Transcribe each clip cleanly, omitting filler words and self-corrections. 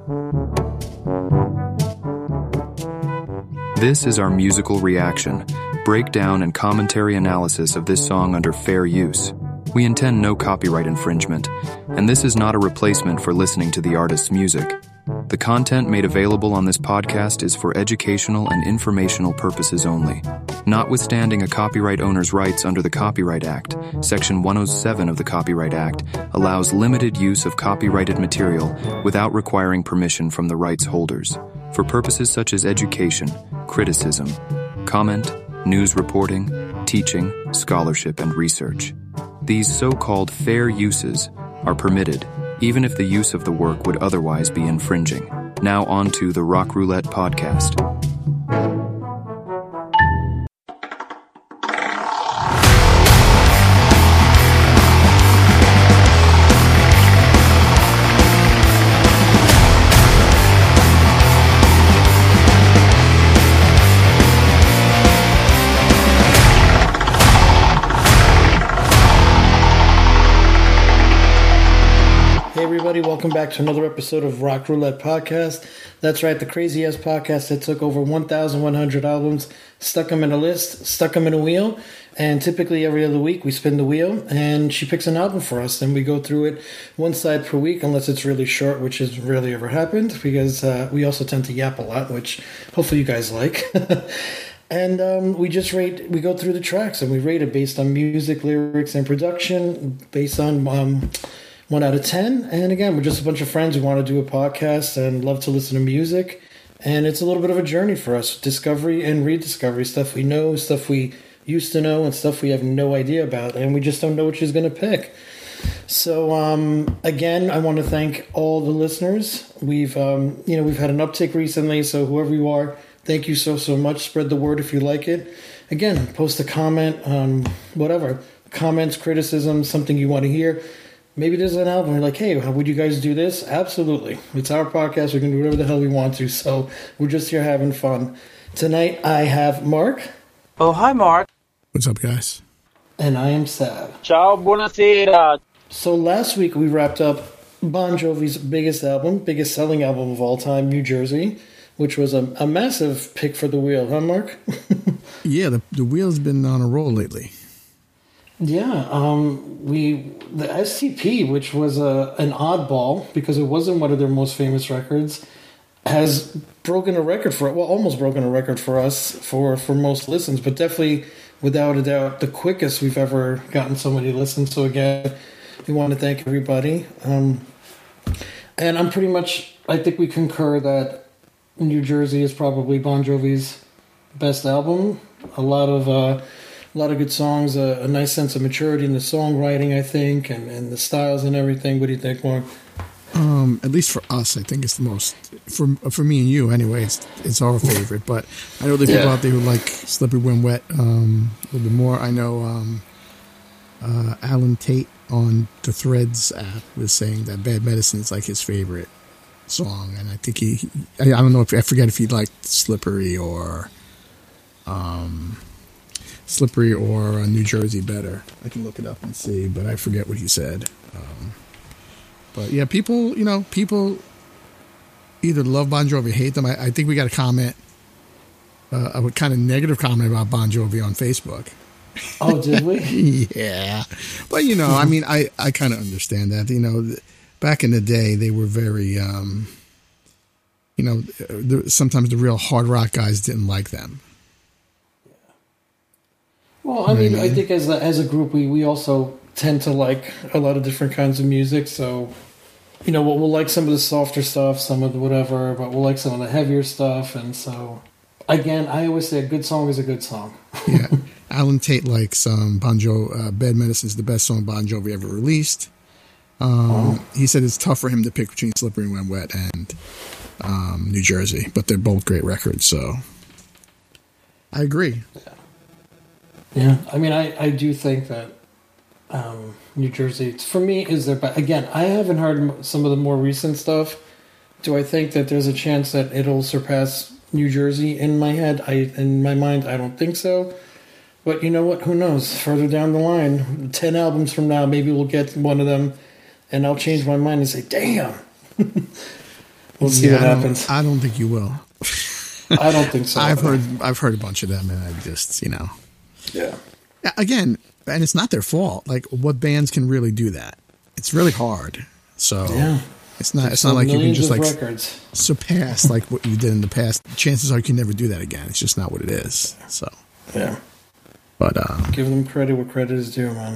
This is our musical reaction, breakdown and commentary analysis of this song under fair use. We intend no copyright infringement, and this is not a replacement for listening to the artist's music. The content made available on this podcast is for educational and informational purposes only. Notwithstanding a copyright owner's rights under the Copyright Act, Section 107 of the Copyright Act allows limited use of copyrighted material without requiring permission from the rights holders, for purposes such as education, criticism, comment, news reporting, teaching, scholarship, and research. These so-called fair uses are permitted, even if the use of the work would otherwise be infringing. Now on to the Rock Roulette podcast. Welcome back to another episode of Rock Roulette Podcast. That's right, the crazy-ass podcast that took over 1,100 albums, stuck them in a list, stuck them in a wheel, and typically every other week we spin the wheel, and she picks an album for us, and we go through it one side per week, unless it's really short, which has rarely ever happened, because we also tend to yap a lot, which hopefully you guys like. And we go through the tracks, and we rate it based on music, lyrics, and production, based on 1 out of 10. And again, we're just a bunch of friends who want to do a podcast and love to listen to music. And it's a little bit of a journey for us. Discovery and rediscovery. Stuff we know, stuff we used to know, and stuff we have no idea about. And we just don't know what she's going to pick. So, again, I want to thank all the listeners. We've had an uptick recently. So whoever you are, thank you so much. Spread the word if you like it. Again, post a comment on whatever. Comments, criticism, something you want to hear. Maybe there's an album, you're like, hey, would you guys do this? Absolutely. It's our podcast. We can do whatever the hell we want to. So we're just here having fun. Tonight, I have Mark. Oh, hi, Mark. What's up, guys? And I am Sav. Ciao, buonasera. So last week, we wrapped up Bon Jovi's biggest selling album of all time, New Jersey, which was a massive pick for the wheel, huh, Mark? Yeah, the wheel's been on a roll lately. Yeah, the STP, which was an oddball because it wasn't one of their most famous records, has broken a record almost broken a record for us for most listens, but definitely without a doubt the quickest we've ever gotten so many listens. So again, we want to thank everybody, and I think we concur that New Jersey is probably Bon Jovi's best album. A lot of good songs, a nice sense of maturity in the songwriting, I think, and the styles and everything. What do you think, Mark? At least for us, I think it's the most, for me and you anyway, it's our favorite. But I know there are people out there who like Slippery When Wet a little bit more. I know Alan Tate on the Threads app was saying that Bad Medicine is like his favorite song. And I think I don't know, I forget if he liked Slippery or New Jersey better. I can look it up and see, but I forget what he said. But yeah, people either love Bon Jovi or hate them. I think we got a comment, a kind of negative comment about Bon Jovi on Facebook. Oh, did we? Yeah. But, I mean, I kind of understand that. Back in the day, they were very, sometimes the real hard rock guys didn't like them. Well, I mean, I think as a group, we also tend to like a lot of different kinds of music. So, we'll like some of the softer stuff, some of the whatever, but we'll like some of the heavier stuff. And so, again, I always say a good song is a good song. Yeah. Alan Tate likes Bad Medicine is the best song Bon Jovi ever released. He said it's tough for him to pick between Slippery When Wet and New Jersey, but they're both great records, so I agree. Yeah, I mean, I do think that New Jersey, for me, is their best. Again, I haven't heard some of the more recent stuff. Do I think that there's a chance that it'll surpass New Jersey in my head? In my mind, I don't think so. But you know what? Who knows? Further down the line, 10 albums from now, maybe we'll get one of them, and I'll change my mind and say, damn. We'll see what happens. I don't think you will. I don't think so. I've heard a bunch of them, and I just, Yeah. Again, and it's not their fault. Like, what bands can really do that? It's really hard. So yeah. it's not like you can just like records. surpass like what you did in the past. Chances are you can never do that again. It's just not what it is. So yeah. But give them credit where credit is due, man.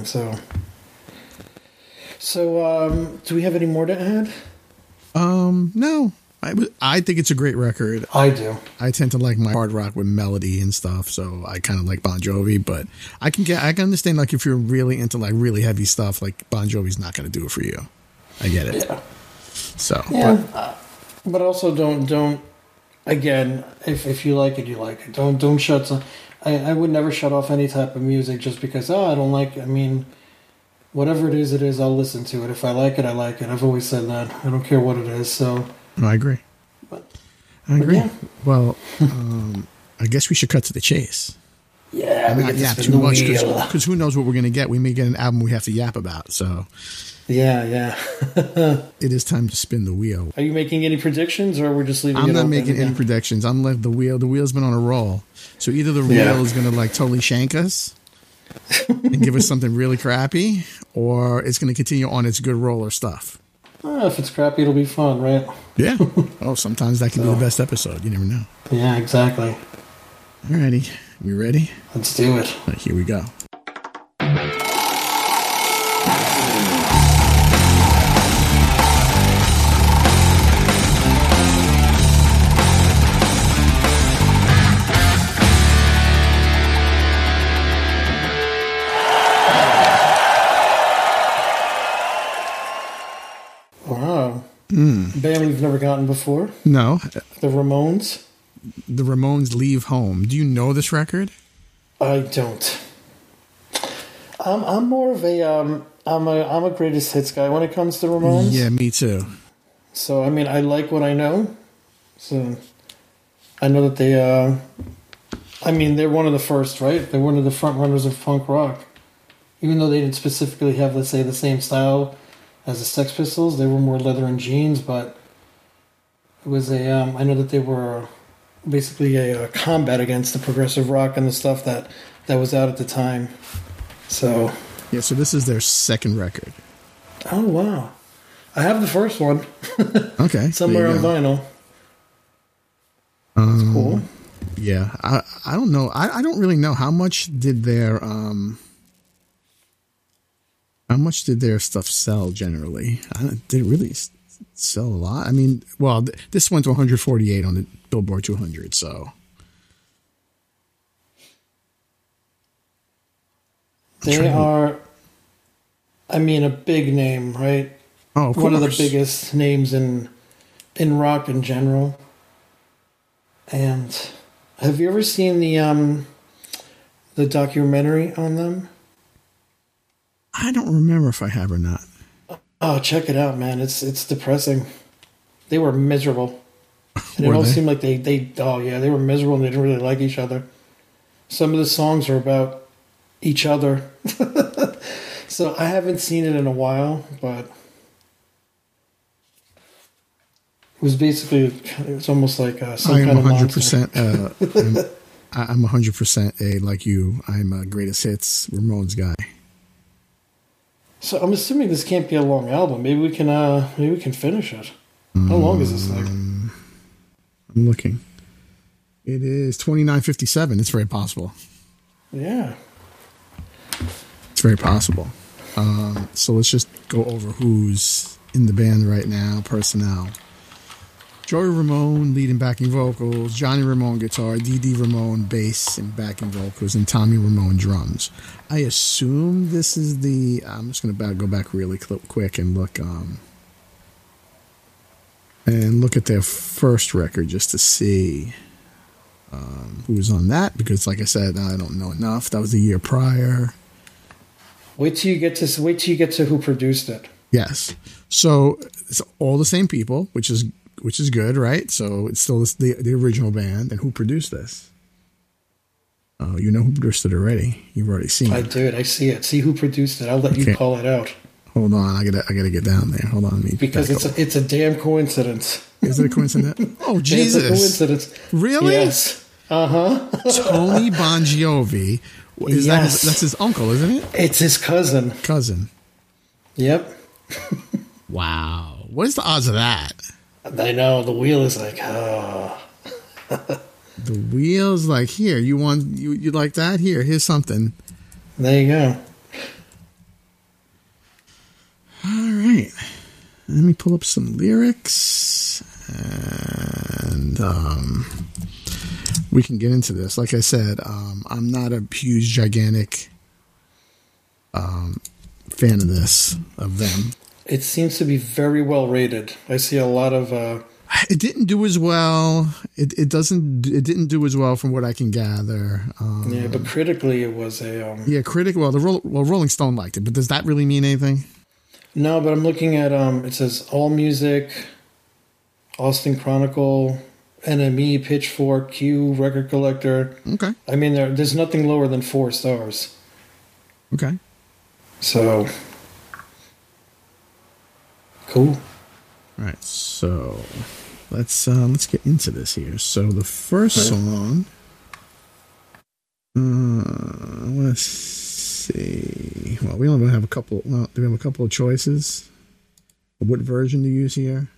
So do we have any more to add? No. I think it's a great record. I do. I tend to like my hard rock with melody and stuff, so I kind of like Bon Jovi. But I can understand like if you're really into like really heavy stuff, like Bon Jovi's not going to do it for you. I get it. Yeah. So yeah, but also don't. Again, if you like it, you like it. Don't shut. I would never shut off any type of music just because I don't like it. I mean, whatever it is. I'll listen to it. If I like it, I like it. I've always said that. I don't care what it is. So. No, I agree. I agree. Yeah. Well, I guess we should cut to the chase. Yeah, not yap too much because who knows what we're going to get. We may get an album we have to yap about. So, yeah. It is time to spin the wheel. Are you making any predictions, or we're just leaving? I'm not making any predictions. I'm letting the wheel. The wheel's been on a roll. So either the wheel is going to like totally shank us and give us something really crappy, or it's going to continue on its good roller stuff. If it's crappy, it'll be fun, right? Yeah. Oh, sometimes that can be the best episode. You never know. Yeah, exactly. Alrighty. You ready? Let's do it. Right, here we go. Wow. Band we've never gotten before. No. The Ramones. The Ramones Leave Home. Do you know this record? I don't. I'm more of a I'm a greatest hits guy when it comes to Ramones. Yeah, me too. So I mean, I like what I know. So I know that they. I mean, they're one of the first, right? They're one of the front runners of punk rock. Even though they didn't specifically have, let's say, the same style as the Sex Pistols, they were more leather and jeans. But it was a. I know that they were basically a combat against the progressive rock and the stuff that was out at the time. So yeah, so this is their second record. Oh wow, I have the first one. Okay, somewhere on vinyl. That's cool. Yeah, I don't know. I don't really know how much did their stuff sell generally. Did it really sell a lot? I mean, well, this went to 148 on the Billboard 200, so they are. I mean, a big name, right? Oh, of course. One of the biggest names in rock in general. And have you ever seen the documentary on them? I don't remember if I have or not. Oh, check it out, man! It's depressing. They were miserable, and it Were all they? seemed like they were miserable and they didn't really like each other. Some of the songs are about each other. So I haven't seen it in a while, but it was almost like some I am kind of 100%. I'm 100% a like you. I'm a greatest hits Ramones guy. So I'm assuming this can't be a long album. Maybe we can finish it. How long is this thing? I'm looking. It is 29:57. It's very possible. Yeah. It's very possible. So let's just go over who's in the band right now. Personnel. Joey Ramone, lead and backing vocals. Johnny Ramone, guitar. Dee Ramone, bass and backing vocals. And Tommy Ramone, drums. I assume this is the... I'm just going to go back really quick and look at their first record just to see who was on that. Because like I said, I don't know enough. That was the year prior. Wait till you get to who produced it. Yes. So it's all the same people, which is good, right? So it's still the original band. And who produced this? Oh, you know who produced it already. You've already seen it. I did. I see it. See who produced it. I'll let you call it out. Hold on. I gotta get down there. Hold on. Because it's a damn coincidence. Is it a coincidence? Oh, Jesus. It's a coincidence. Really? Yes. Uh-huh. Tony Bon Jovi. That's his uncle, isn't it? It's his cousin. Yep. Wow. What is the odds of that? I know. The wheel is like, oh. The wheel's like, here, you like that? Here's something. There you go. All right. Let me pull up some lyrics and we can get into this. Like I said, I'm not a huge, gigantic fan of them. It seems to be very well rated. I see a lot of... It didn't do as well. It didn't do as well from what I can gather. Yeah, but critically it was a... Rolling Stone liked it, but does that really mean anything? No, but I'm looking at, it says AllMusic, Austin Chronicle, NME, Pitchfork, Q, Record Collector. Okay. I mean, there's nothing lower than 4 stars. Okay. So, cool. All right, so let's get into this here. So the first song, let's see. Well, we only have a couple. Well, do we have a couple of choices? What version to use here?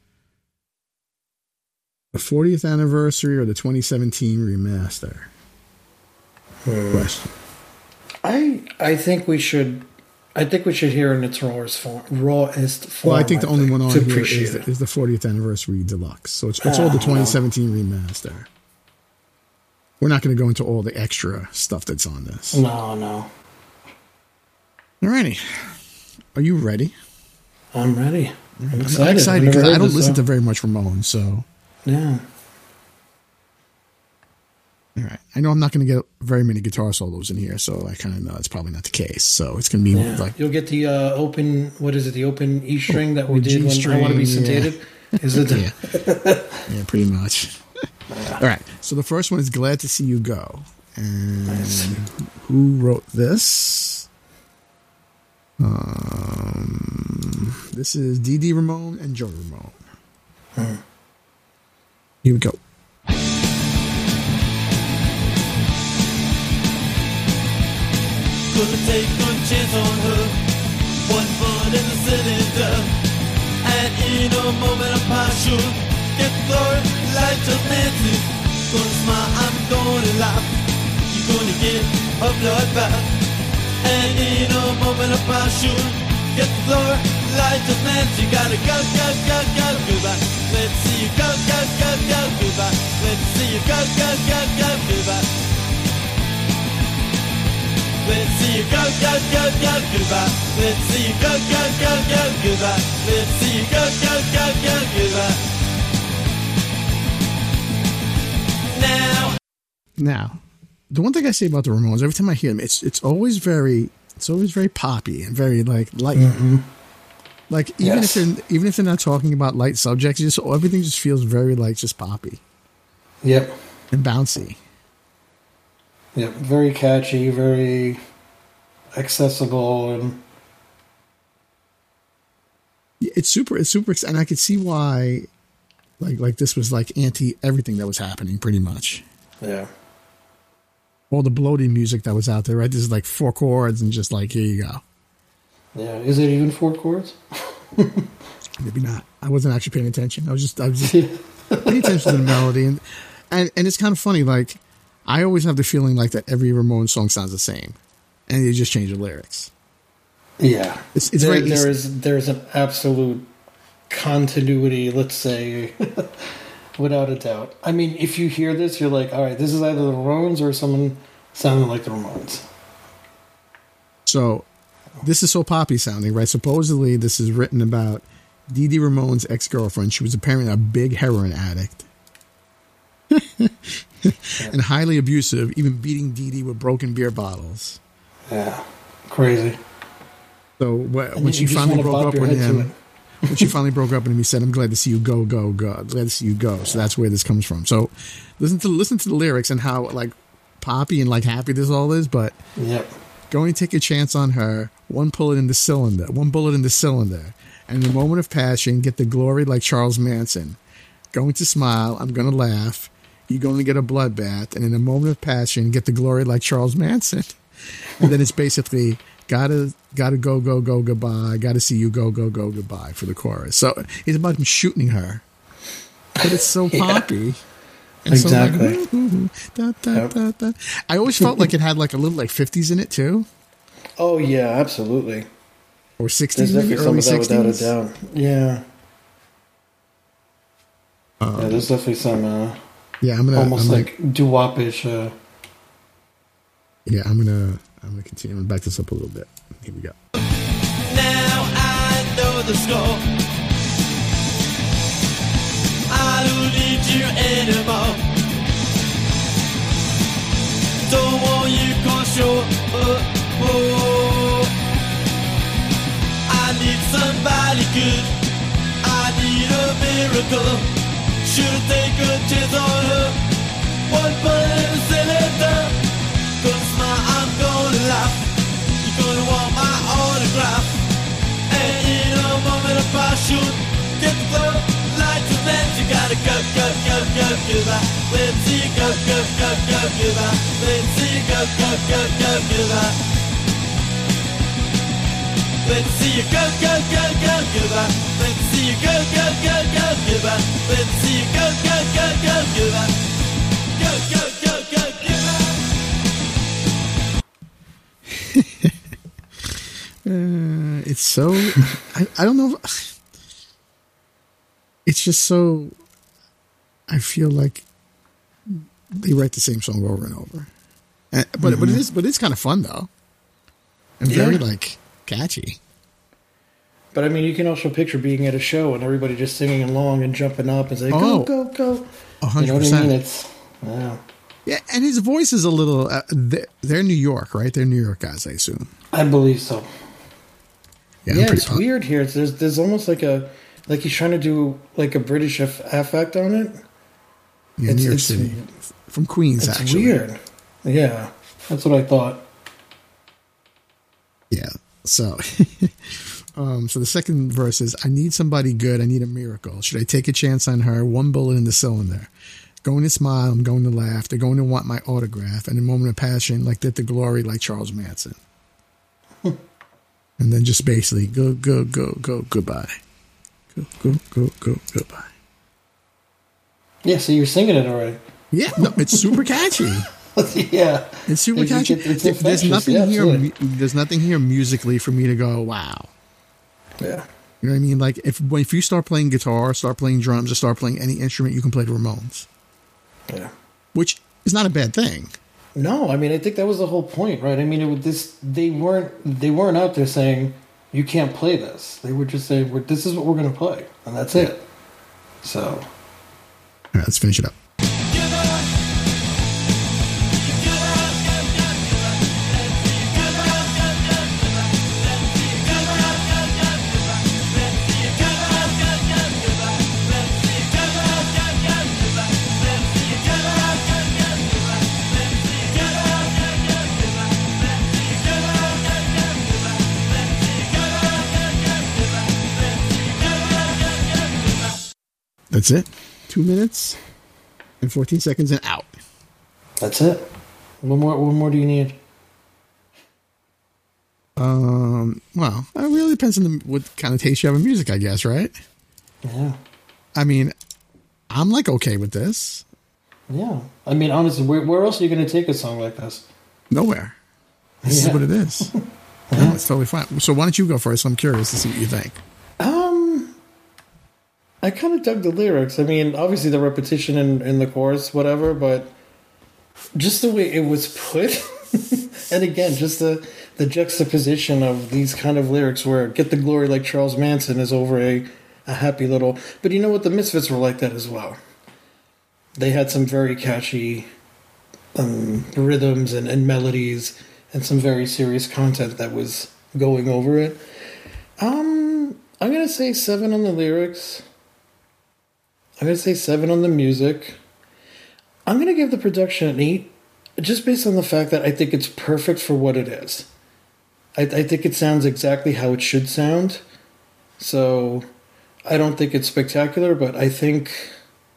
The 40th anniversary or the 2017 remaster? Question. I think we should hear it in its rawest form. Well, I think the only one on here is the 40th anniversary deluxe. So it's all the 2017 remaster. We're not going to go into all the extra stuff that's on this. No. Alrighty. Are you ready? I'm ready. I'm excited. I'm excited because I don't listen to very much Ramones, so. Yeah. All right. I know I'm not going to get very many guitar solos in here, so I kind of know it's probably not the case. So it's going to be like... You'll get the open... What is it? The open E string that we did when I Want to Be Sedated? Yeah. Is it? Yeah, pretty much. All right. So the first one is Glad to See You Go. And who wrote this? This is Dee Dee Ramone and Joey Ramone. Here we go. Couldn't take one chance on her. 1 foot in the cylinder, and in a moment of passion, get through like just Nancy. Gonna smile, I'm gonna laugh. You're gonna get a bloodbath, and in a moment of passion, get through like just Nancy. Gotta go, goodbye. Let's see you go, goodbye. Let's see you go, goodbye. Let's see you go, goodbye. Let's see you go, goodbye. Let's see you go, goodbye. Now, the one thing I say about the Ramones, every time I hear them, it's always very poppy and very like light. Mm-hmm. Like even if they're not talking about light subjects, everything just feels very like just poppy. Yep. And bouncy. Yep, very catchy, very accessible, and it's super, and I could see why, like this was like anti everything that was happening, pretty much. Yeah. All the bloated music that was out there, right? This is like 4 chords, and just like here you go. Yeah, is it even 4 chords? Maybe not. I wasn't actually paying attention. I was just paying attention to the melody, and it's kind of funny, like. I always have the feeling like that every Ramones song sounds the same, and they just change the lyrics. Yeah, it's very there's an absolute continuity, let's say, without a doubt. I mean, if you hear this, you're like, all right, this is either the Ramones or someone sounding like the Ramones. So, this is so poppy sounding, right? Supposedly, this is written about Dee Dee Ramone's ex-girlfriend. She was apparently a big heroin addict. And highly abusive, even beating Dee Dee with broken beer bottles. Yeah, crazy. So when she finally broke up with him, he said, "I'm glad to see you go. Glad to see you go." So that's where this comes from. So listen to the lyrics and how like poppy and like happy this all is. But going to take a chance on her. 1 bullet in the cylinder, and in the moment of passion, get the glory like Charles Manson. going to smile, I'm going to laugh. You're going to get a bloodbath, and in a moment of passion, get the glory like Charles Manson. And then it's basically gotta go goodbye. Gotta see you go goodbye for the chorus. So it's about him shooting her, but it's so poppy. And exactly. So like, da. I always felt like it had like a little like 50s in it too. Oh yeah, absolutely. Or 60s, There's maybe definitely early some of that 60s. without a doubt. Yeah. Yeah, there's definitely some Yeah, almost like doo-wop-ish. Yeah, I'm gonna continue. I'm gonna back this up a little bit. Here we go. Now I know the score. I don't need you anymore. Don't want you gonna show up. I need somebody good. I need a miracle. Should take a chance on her. One bullet and send it down. Gonna smile, I'm gonna laugh. You're gonna want my autograph. And in a moment of passion, get the glow like the man. You gotta go goodbye. Let's see you go goodbye. Let's see you go goodbye. Let's see you go goodbye. Let's see you go goodbye. Let's see you go goodbye. Go goodbye. It's so I don't know. It's just so. I feel like they write the same song over and over, but it's kind of fun though, and very like catchy. But I mean, you can also picture being at a show and everybody just singing along and jumping up and saying, go. 100%. You know what I mean? It's, yeah. Yeah, and his voice is a little. They're New York, right? They're New York guys, I assume. I believe so. Yeah, It's weird here. There's almost like he's trying to do like a British affect on it. Yeah, New York City. From Queens, it's actually. Weird. Yeah, that's what I thought. Yeah. So, so the second verse is, I need somebody good. I need a miracle. Should I take a chance on her? One bullet in the cylinder. Going to smile. I'm going to laugh. They're going to want my autograph. And a moment of passion, like that, the glory, like Charles Manson. And then just basically go, goodbye. Go, goodbye. Yeah, so you're singing it already. Yeah, no, it's super catchy. Yeah, it's super catchy. There's nothing here. Absolutely. There's nothing here musically for me to go, wow. Yeah, you know what I mean. Like if you start playing guitar, start playing drums, or start playing any instrument, you can play the Ramones. Yeah, which is not a bad thing. No, I mean I think that was the whole point, right? I mean they weren't out there saying you can't play this. They were just saying this is what we're going to play, and that's it. So, all right, let's finish it up. That's it. 2 minutes and 14 seconds and out. That's it. What more do you need? Well, it really depends on what kind of taste you have in music, I guess, right? Yeah. I mean, I'm like okay with this. Yeah. I mean, honestly, where else are you going to take a song like this? Nowhere. This is what it is. No, it's totally fine. So why don't you go first? I'm curious to see what you think. I kind of dug the lyrics. I mean, obviously the repetition in the chorus, whatever, but just the way it was put, and again, just the juxtaposition of these kind of lyrics where "get the glory like Charles Manson" is over a happy little. But you know what? The Misfits were like that as well. They had some very catchy rhythms and melodies, and some very serious content that was going over it. I'm gonna say 7 on the lyrics. I'm going to say 7 on the music. I'm going to give the production an 8, just based on the fact that I think it's perfect for what it is. I think it sounds exactly how it should sound. So I don't think it's spectacular, but I think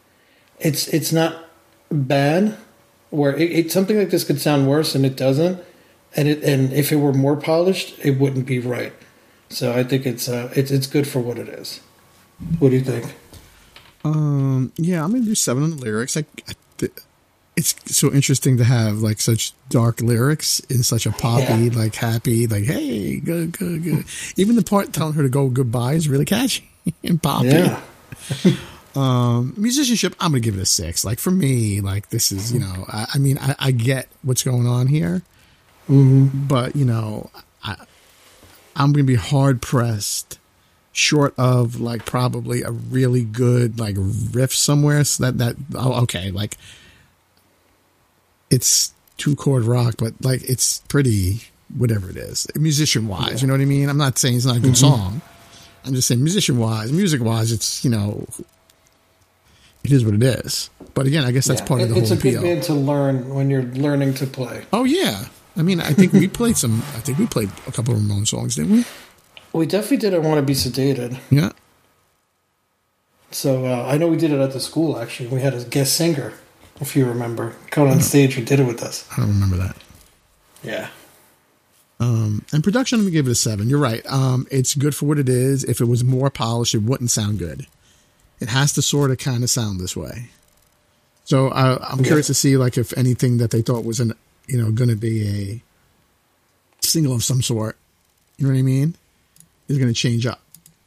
it's not bad. Where something like this could sound worse and it doesn't, and if it were more polished, it wouldn't be right. So I think it's good for what it is. What do you think? Yeah, I'm gonna do 7 on the lyrics. It's so interesting to have like such dark lyrics in such a poppy, like happy, like hey, good. Even the part telling her to go goodbye is really catchy and poppy. Yeah. Musicianship, I'm gonna give it a 6. Like for me, like this is, you know, I mean, I get what's going on here, but you know, I'm gonna be hard pressed, short of like probably a really good like riff somewhere. So okay, like it's 2-chord rock, but like it's pretty whatever it is, musician wise. You know what I mean? I'm not saying it's not a good song. I'm just saying musician wise, music wise, it's, you know. It is what it is. But again, I guess that's part of the whole appeal. It's a good band to learn when you're learning to play. Oh, yeah. I mean, I think we played a couple of Ramones songs, didn't we? We definitely did I Want to Be Sedated. Yeah. So I know we did it at the school, actually. We had a guest singer, if you remember. Come on stage and did it with us. I don't remember that. Yeah. And production, I'm going to give it a 7. You're right. It's good for what it is. If it was more polished, it wouldn't sound good. It has to sort of kind of sound this way. So I'm curious to see like if anything that they thought was going to be a single of some sort, you know what I mean, is going to change up.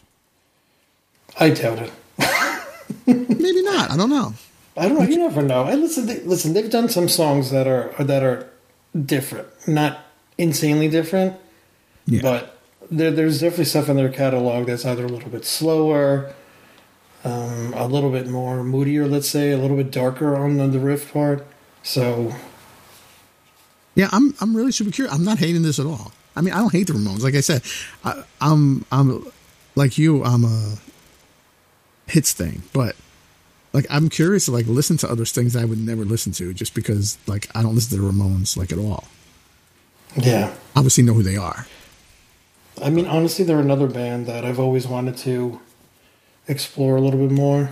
I doubt it. Maybe not. I don't know. You never know. And listen. They've done some songs that are different, not insanely different, but there's definitely stuff in their catalog that's either a little bit slower. A little bit more moodier, let's say, a little bit darker on the riff part. So, yeah, I'm really super curious. I'm not hating this at all. I mean, I don't hate the Ramones. Like I said, I'm like you. I'm a hits thing, but like I'm curious to like listen to other things I would never listen to, just because like I don't listen to the Ramones like at all. Yeah, obviously know who they are. I mean, honestly, they're another band that I've always wanted to explore a little bit more.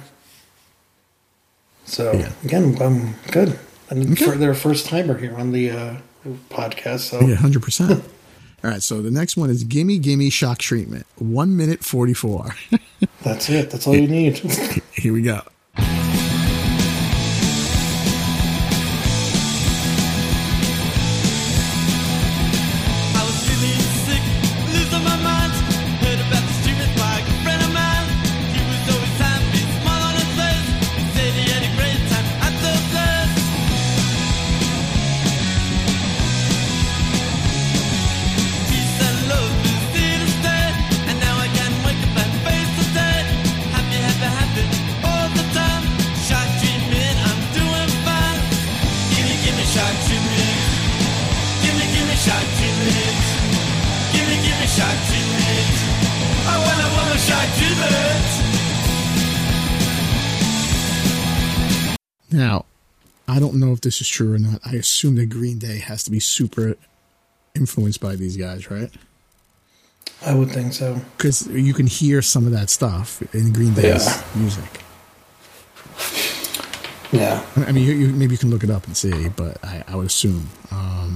So again, I'm good. And they're a first timer here on the podcast. So 100%. All right, so the next one is Gimme Gimme Shock Treatment, 1 minute 44. That's it. That's all you need. Here we go. Now, I don't know if this is true or not. I assume that Green Day has to be super influenced by these guys, right? I would think so. Because you can hear some of that stuff in Green Day's music. Yeah. I mean, maybe you can look it up and see, but I would assume. I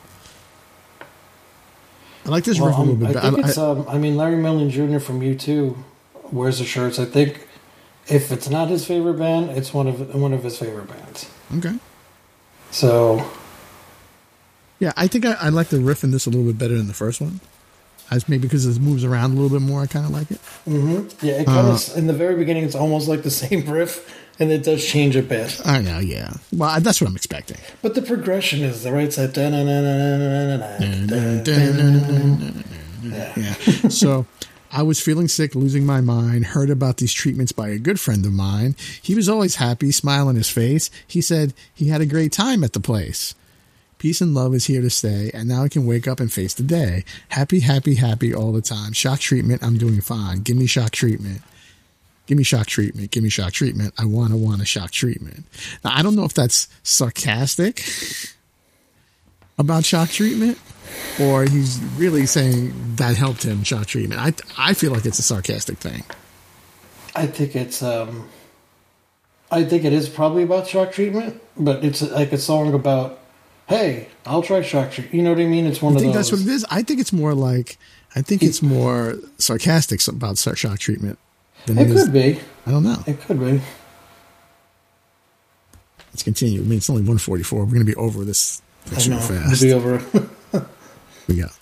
like this riff a little bit better. I mean, Larry Mullen Jr. from U2 wears the shirts. I think if it's not his favorite band, it's one of his favorite bands. Okay. So. Yeah, I think I like the riff in this a little bit better than the first one. Maybe because it moves around a little bit more, I kind of like it. Mm-hmm. Yeah, it kind of, in the very beginning, it's almost like the same riff, and it does change a bit. I know, yeah. Well, that's what I'm expecting. But the progression is the right side. Yeah. So, I was feeling sick, losing my mind, heard about these treatments by a good friend of mine. He was always happy, smile on his face. He said he had a great time at the place. Peace and love is here to stay, and now I can wake up and face the day. Happy, happy, happy all the time. Shock treatment, I'm doing fine. Give me shock treatment. Give me shock treatment. Give me shock treatment. I want a shock treatment. Now, I don't know if that's sarcastic about shock treatment, or he's really saying that helped him, shock treatment. I feel like it's a sarcastic thing. I think it's I think it is probably about shock treatment, but it's like a song about, hey, I'll try shock treatment. You know what I mean? It's one of those. I think that's what it is. I think it's more like, I think it's more sarcastic about shock treatment. Than it could be. I don't know. It could be. Let's continue. I mean, it's only 1:44. We're going to be over this super fast. We'll be over. We go.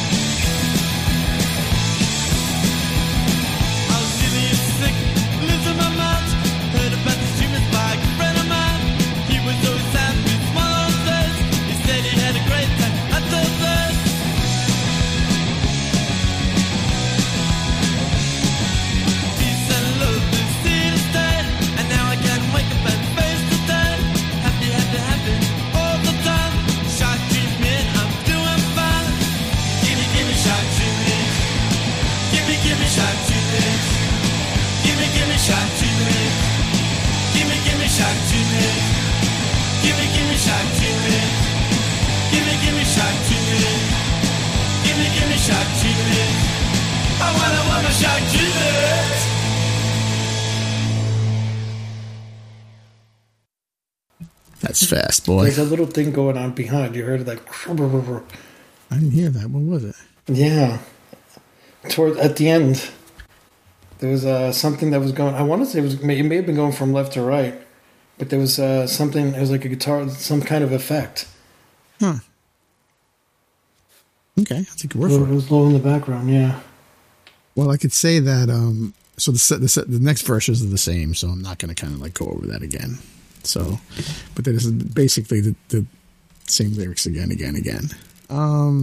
That's fast, boy. There's a little thing going on behind. You heard it like... I didn't hear that. What was it? Yeah. At the end, there was something that was going... I want to say it may have been going from left to right, but there was something... It was like a guitar, some kind of effect. Huh. Okay, I'll take your word for it. It was low in the background, yeah. Well, I could say that... So the next verses are the same, so I'm not going to kind of like go over that again. So, but that is basically the same lyrics again. All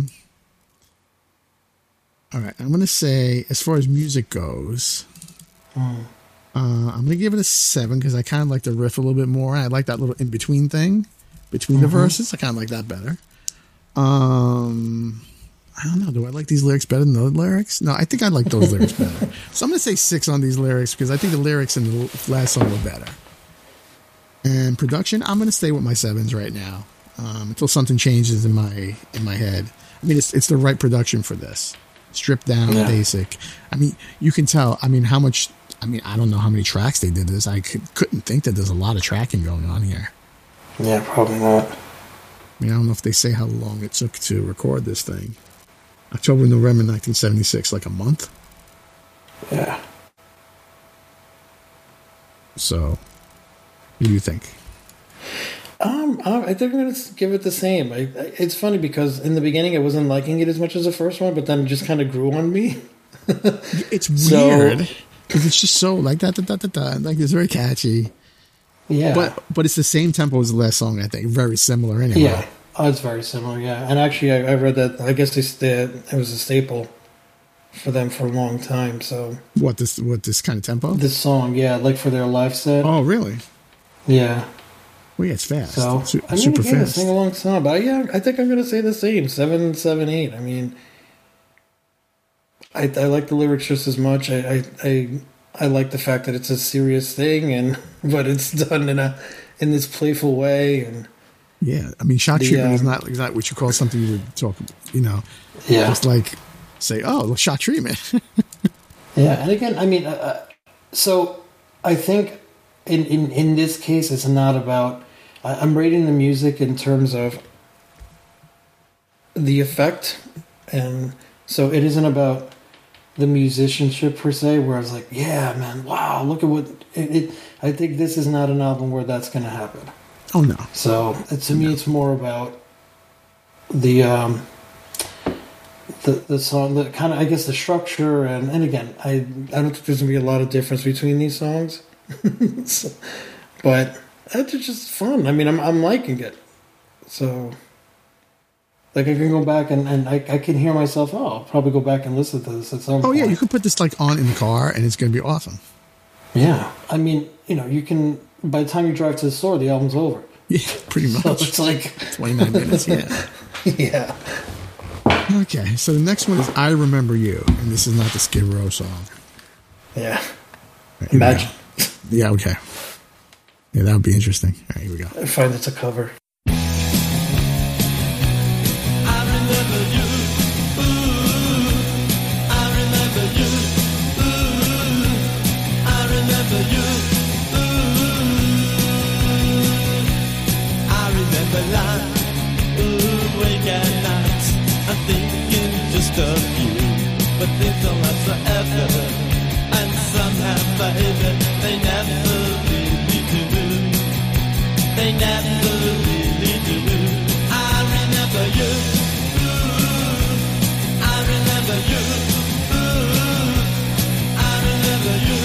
right, I'm going to say, as far as music goes, I'm going to give it a 7 because I kind of like the riff a little bit more. I like that little in-between thing between the verses. I kind of like that better. I don't know. Do I like these lyrics better than the other lyrics? No, I think I like those lyrics better. So I'm going to say 6 on these lyrics because I think the lyrics in the last song were better. And production, I'm going to stay with my 7s right now until something changes in my head. I mean, it's the right production for this. Stripped down, basic. I mean, you can tell. I mean, how much? I mean, I don't know how many tracks they did this. I couldn't think that there's a lot of tracking going on here. Yeah, probably not. I mean, I don't know if they say how long it took to record this thing. October, November 1976, like a month. Yeah. So, what do you think? I think I'm going to give it the same. It's funny because in the beginning I wasn't liking it as much as the first one, but then it just kind of grew on me. It's weird because it's just so like that, like it's very catchy. Yeah, but it's the same tempo as the last song. I think very similar anyway. Yeah, it's very similar. Yeah, and actually I read that. I guess it was a staple for them for a long time. So what this kind of tempo? This song, yeah, like for their live set. Oh, really? Yeah. Well, yeah, it's fast. So super fast. Sing along song, but yeah, I think I'm going to say the same 7, 7, 8. I mean, I like the lyrics just as much. I like the fact that it's a serious thing, but it's done in this playful way. And yeah, I mean, shock treatment is not what you call something you would talk. Yeah, just like say, oh, shock treatment. Yeah, and again, I mean, so I think in this case, it's not about. I'm rating the music in terms of the effect, and so it isn't about the musicianship per se. Where I was like, yeah, man, wow, look at what it. I think this is not an album where that's going to happen. Oh no! So to me, it's more about the song, the kind of, I guess, the structure, and again, I don't think there's gonna be a lot of difference between these songs, but it's just fun. I mean, I'm liking it, so like I can go back and I can hear myself. Oh, I'll probably go back and listen to this at some point. Yeah, you can put this like on in the car, and it's gonna be awesome. Yeah, I mean, you can. By the time you drive to the store, the album's over. Yeah, pretty much. So it's like 29 minutes. Yeah. Yeah. Okay, so the next one is "I Remember You," and this is not the Skid Row song. Yeah. Right, Imagine. Yeah. Okay. Yeah, that would be interesting. All right, here we go. I find it's a cover. they never really do. I remember you, ooh, I remember you, ooh, I remember you,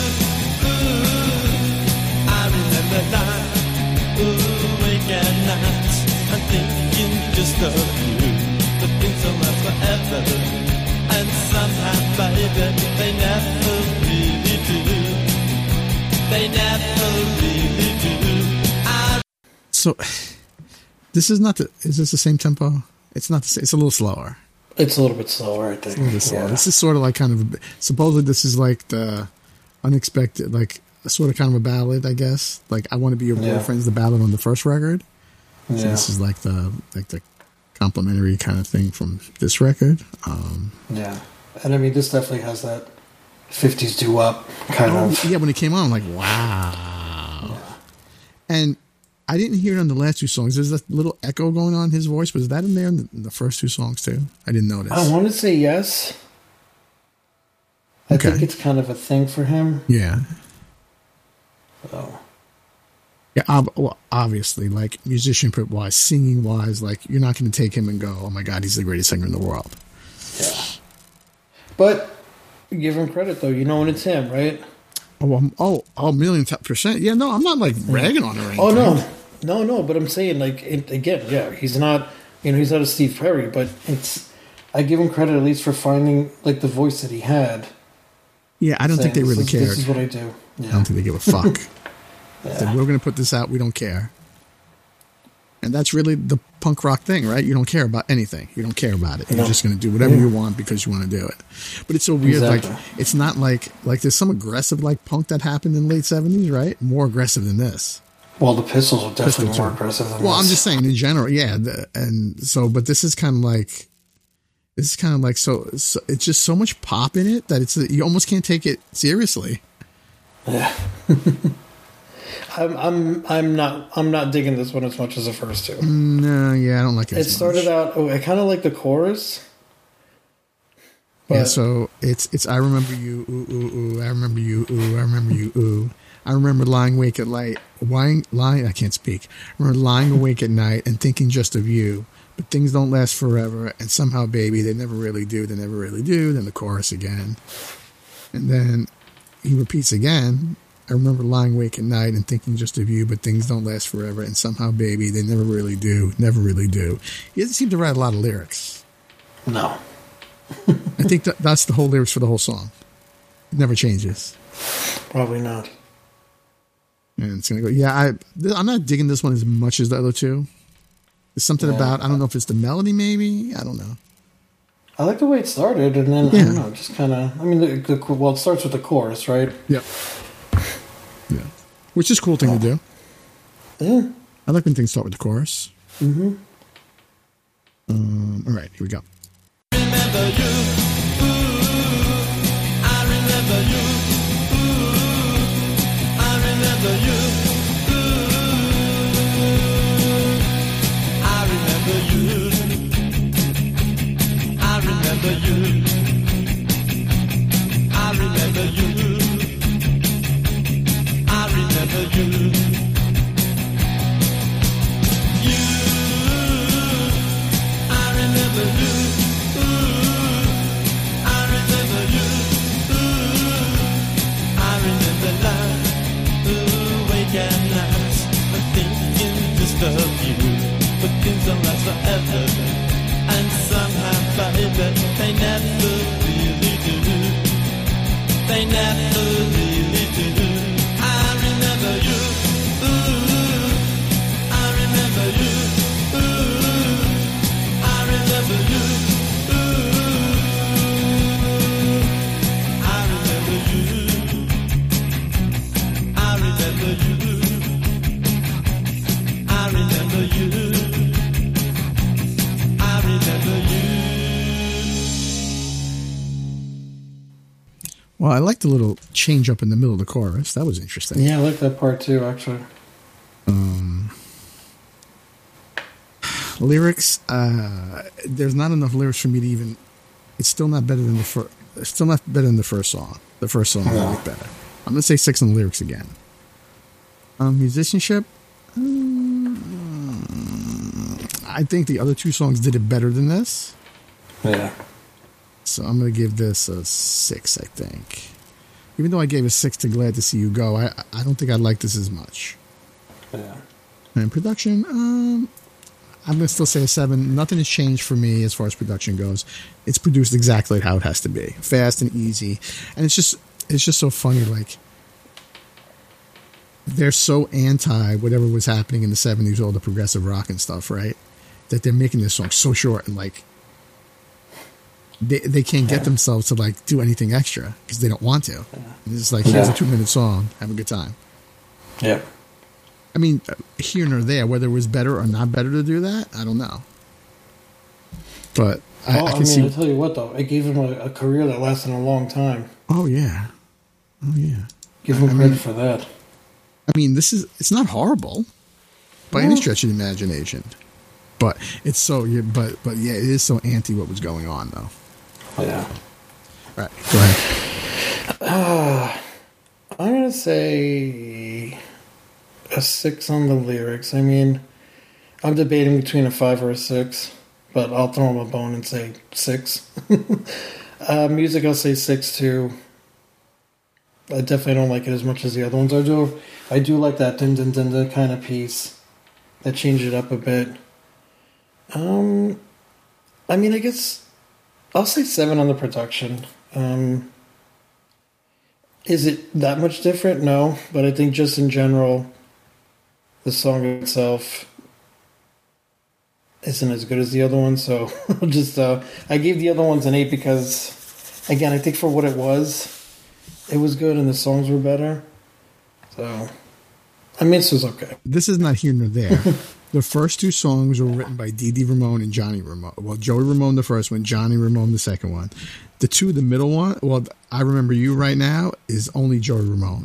ooh, I remember night, ooh, wake at night, I'm thinking just of you, the things will last forever, and somehow, baby, they never really do. They never really do. So, this is not is this the same tempo? It's not the same. It's a little slower. It's a little bit slower, I think. It's a little bit slower. This is sort of like kind of, supposedly this is like the unexpected, like sort of kind of a ballad, I guess. Like I Want to Be Your Boyfriend's the ballad on the first record. So this is like the complimentary kind of thing from this record. Yeah. And I mean, this definitely has that 50s doo-wop kind of. Yeah, when it came on, I'm like, wow. Yeah. And I didn't hear it on the last two songs. There's a little echo going on in his voice. Was that in there in the first two songs too? I didn't notice. I want to say yes. I think it's kind of a thing for him. Yeah. So. Yeah, well, obviously, like musicianship-wise, singing-wise, like you're not going to take him and go, oh my God, he's the greatest singer in the world. Yeah. But give him credit, though. You know when it's him, right? Oh, million %. Yeah, no, I'm not like ragging on her or anything. Oh, no. But I'm saying, like, again, yeah, he's not, he's not a Steve Perry, but I give him credit at least for finding, like, the voice that he had. Yeah, I don't think they really cared. This is what I do. Yeah. I don't think they give a fuck. Yeah. Said, we're going to put this out. We don't care. And that's really the punk rock thing, right? You don't care about anything. You don't care about it. You're just going to do whatever you want because you want to do it. But it's so weird. Exactly. Like, it's not like there's some aggressive like punk that happened in the late 70s, right? More aggressive than this. Well, the Pistols are definitely more aggressive than this. Well, I'm just saying in general, yeah. But this is kind of like, so it's just so much pop in it that you almost can't take it seriously. Yeah. I'm not digging this one as much as the first two. No, yeah, I don't like it. It started out. I kind of like the chorus. Yeah, so it's I remember you, ooh, ooh, ooh, I remember you, ooh, I remember you, ooh. I remember lying awake at night. I can't speak. I remember lying awake at night and thinking just of you. But things don't last forever, and somehow, baby, they never really do. They never really do. Then the chorus again, and then he repeats again. I remember lying awake at night and thinking just of you, but things don't last forever, and somehow, baby, they never really do. Never really do. He doesn't seem to write a lot of lyrics. No. I think that's the whole lyrics for the whole song. It never changes. Probably not. And it's going to go, yeah, I'm not digging this one as much as the other two. There's something about, I don't know if it's the melody maybe, I don't know. I like the way it started, and then, I don't know, just kind of, I mean, it starts with the chorus, right? Yep. Yeah. Which is a cool thing to do. Yeah. I like when things start with the chorus. Mm-hmm. All right, here we go. Remember you, ooh, I remember you, ooh, I remember you, ooh, I remember you, I remember you, I remember you, I remember you. Of you, but things don't last forever, and somehow, baby, they never really do. They never really do. I remember you, ooh, I remember you, ooh, I remember you, ooh, I remember you, I remember you. Well, I like the little change up in the middle of the chorus. That was interesting. Yeah, I like that part too, actually. Lyrics, there's not enough lyrics for me to even. It's still not better than the first. Still not better than the first song. The first song I like better. I'm gonna say 6 on the lyrics again. Musicianship, I think the other two songs did it better than this. Yeah. So I'm going to give this a 6, I think. Even though I gave a 6 to Glad to See You Go, I don't think I like this as much. Yeah. And production, I'm going to still say a 7. Nothing has changed for me as far as production goes. It's produced exactly how it has to be. Fast and easy. And it's just so funny, like, they're so anti whatever was happening in the 70s, all the progressive rock and stuff, right? That they're making this song so short and, like, they can't get themselves to, like, do anything extra because they don't want to. It's just like, here's a 2-minute song. Have a good time. Yeah. I mean, here nor there, whether it was better or not better to do that, I don't know. But I can see. I'll tell you what, though. It gave him a career that lasted a long time. Oh, yeah. Oh, yeah. Give him credit for that. I mean, it's not horrible by any stretch of the imagination. But it's so, but yeah, it is so anti what was going on, though. Yeah. All right, go ahead. I'm going to say a 6 on the lyrics. I mean, I'm debating between a 5 or a 6, but I'll throw him a bone and say 6. Music, I'll say 6 too. I definitely don't like it as much as the other ones. I do like that dun dun dun dun kind of piece. That changed it up a bit. I mean, I guess I'll say 7 on the production. Is it that much different? No, but I think just in general, the song itself isn't as good as the other one. So just I gave the other ones an 8 because, again, I think for what it was good and the songs were better. So, I mean, this was okay. This is not here nor there. The first 2 songs were written by Dee Dee Ramone and Johnny Ramone. Well, Joey Ramone the first one, Johnny Ramone the second one. The middle one, well, I Remember You Right Now is only Joey Ramone.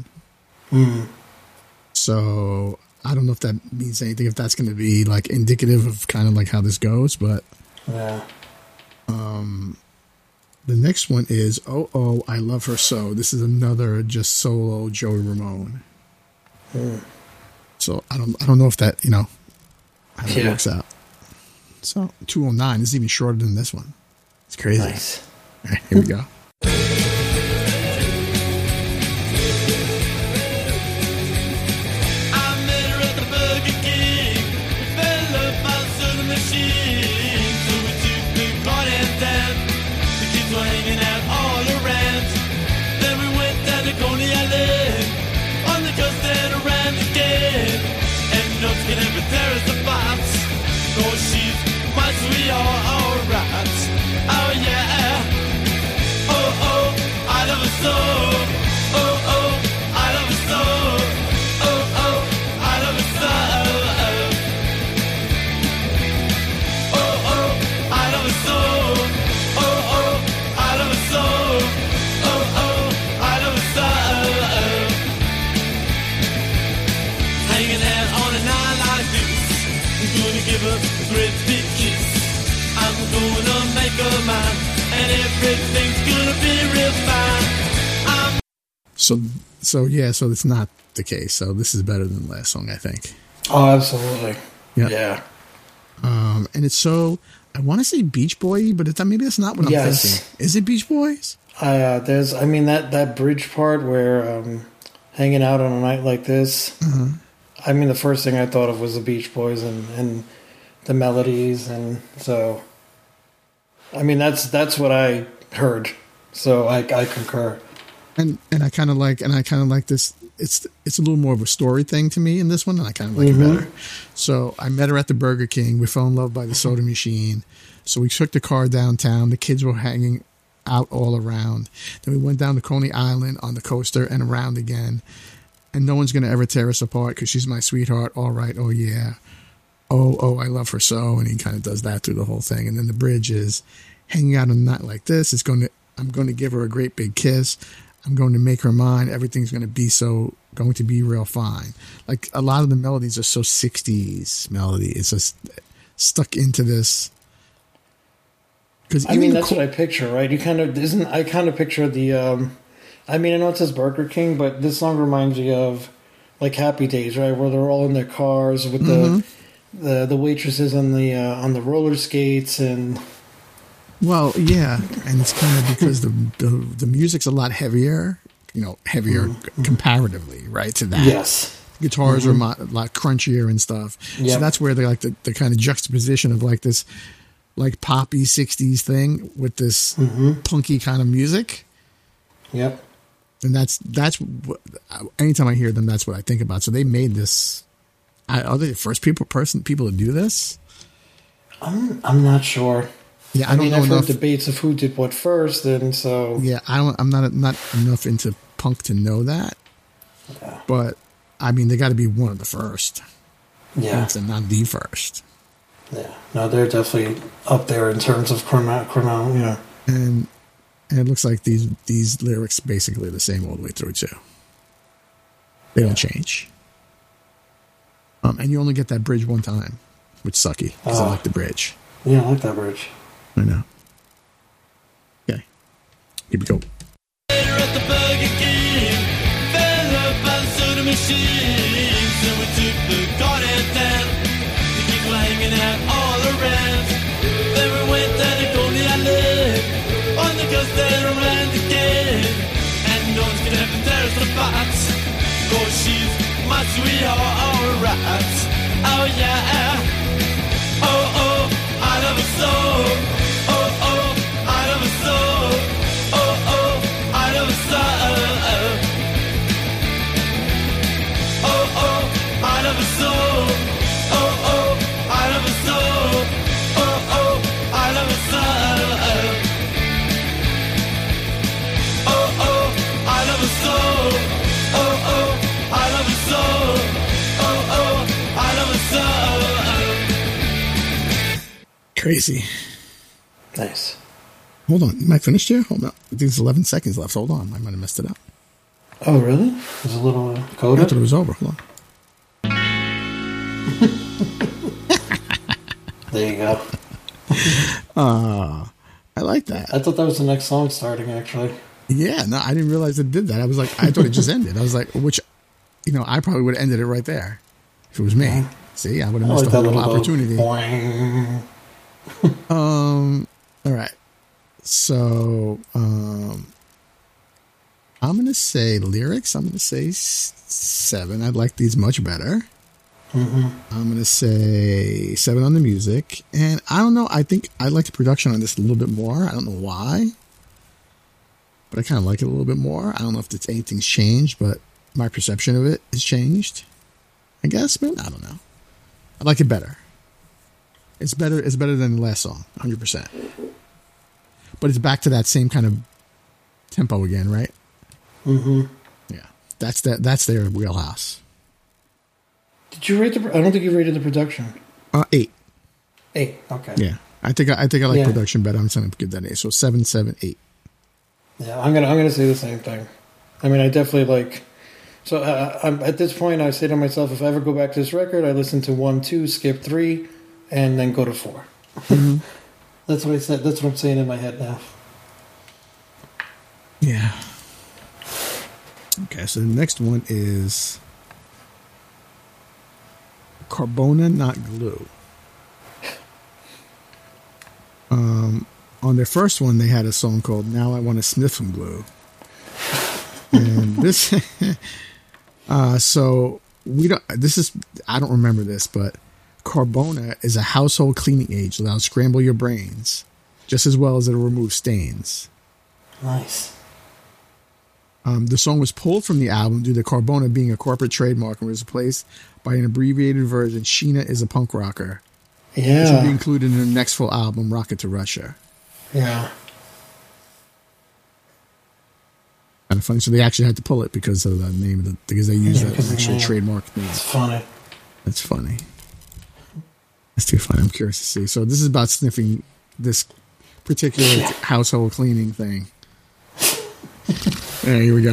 So I don't know if that means anything, if that's going to be like indicative of kind of like how this goes, but yeah. The next one is Oh Oh I Love Her So. This is another just solo Joey Ramone. So I don't know if that, how it works out. So 209 is even shorter than this one. It's crazy. Nice. All right, here we go. So it's not the case. So this is better than the last song, I think. Oh, absolutely. Yeah. And it's so, I want to say Beach Boy, but maybe that's not what I'm thinking. Is it Beach Boys? There's, I mean, that bridge part where hanging out on a night like this. I mean, the first thing I thought of was the Beach Boys and the melodies, and so, I mean, that's what I heard. So I concur. And I kind of like this. It's a little more of a story thing to me in this one, and I kind of like it better. So I met her at the Burger King. We fell in love by the soda machine. So we took the car downtown. The kids were hanging out all around. Then we went down to Coney Island on the coaster and around again. And no one's going to ever tear us apart because she's my sweetheart. All right. Oh, yeah. Oh, I love her so. And he kind of does that through the whole thing. And then the bridge is hanging out on a night like this. I'm going to give her a great big kiss. I'm going to make her mine. Everything's going to be real fine. Like a lot of the melodies are so 60s melody. It's just stuck into this. I mean, that's what I picture, right? I kind of picture the, I mean, I know it says Burger King, but this song reminds me of like Happy Days, right? Where they're all in their cars with the waitresses on the roller skates and. Well, yeah, and it's kind of because the music's a lot heavier, comparatively, right, to that. Yes. Guitars are a lot crunchier and stuff. Yep. So that's where they like the kind of juxtaposition of like this like poppy 60s thing with this punky kind of music. Yep. And that's what, anytime I hear them, that's what I think about. So they made this. Are they the first people to do this? I'm not sure. Yeah, I mean, I've heard debates of who did what first, and so yeah, I'm not enough into punk to know that. Yeah. But I mean, they got to be one of the first. Yeah, and not the first. Yeah, no, they're definitely up there in terms of chrono. Yeah, and it looks like these lyrics basically are the same all the way through too. They don't change. And you only get that bridge one time, which sucky because I like the bridge. Yeah, I like that bridge. I know. Okay. Here we go. At the Burger King, fell up by the soda machine. So we took the garden down. The kids were hanging out all around. Then we went down to Coney Island on the coast and around again. And no one's gonna have to tear us apart. Cause she's my sweetheart, alright. Oh yeah. Oh, I love her so. I love her so. I love her so. I love her so. I love her so. I love her so. I love her so. I love her so. I love her so. Crazy. Nice. Hold on. Am I finished here? Hold on. I think there's 11 seconds left. Hold on. I might have messed it up. Oh, really? There's a little coda? I thought it was over. Hold on. There you go. I like that. I thought that was the next song starting, actually. Yeah, no, I didn't realize it did that. I was like, I thought it just ended. I was like, which, I probably would have ended it right there if it was me. See, I would have missed the whole opportunity. All right. So, I'm going to say lyrics. I'm going to say 7. I'd like these much better. I'm going to say 7 on the music. And I don't know. I think I like the production on this a little bit more. I don't know why, but I kind of like it a little bit more. I don't know if anything's changed, but my perception of it has changed. I guess, man. I don't know. I like it better. It's better than the last song, 100%. But it's back to that same kind of tempo again, right? Yeah, that's their wheelhouse. Did you rate I don't think you rated the production. 8. 8. Okay. Yeah, I think I like production better. I'm going to give that 8. So 7, 7, 8. Yeah, I'm gonna say the same thing. I mean, I definitely like. So I'm at this point, I say to myself, if I ever go back to this record, I listen to 1, 2, skip 3, and then go to 4. That's what I said. That's what I'm saying in my head now. Yeah. Okay, so the next one is Carbona Not Glue. On their first one, they had a song called Now I Want to Sniff Some Glue. And this, so we don't, I don't remember this, but Carbona is a household cleaning aid that'll scramble your brains just as well as it'll remove stains. Nice. The song was pulled from the album due to Carbona being a corporate trademark and was replaced by an abbreviated version, Sheena is a Punk Rocker. Yeah. Which will be included in the next full album, Rocket to Russia. Yeah. Kind of funny. So they actually had to pull it because of the name because they used that actual trademark name. It's funny. That's funny. That's too funny. I'm curious to see. So this is about sniffing this particular household cleaning thing. Here we go.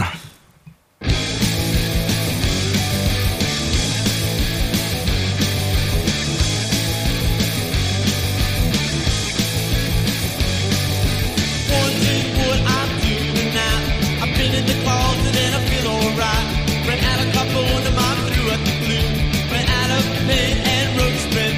Ran out of copper, one of mine threw at the blue. Ran out of paint and road spread.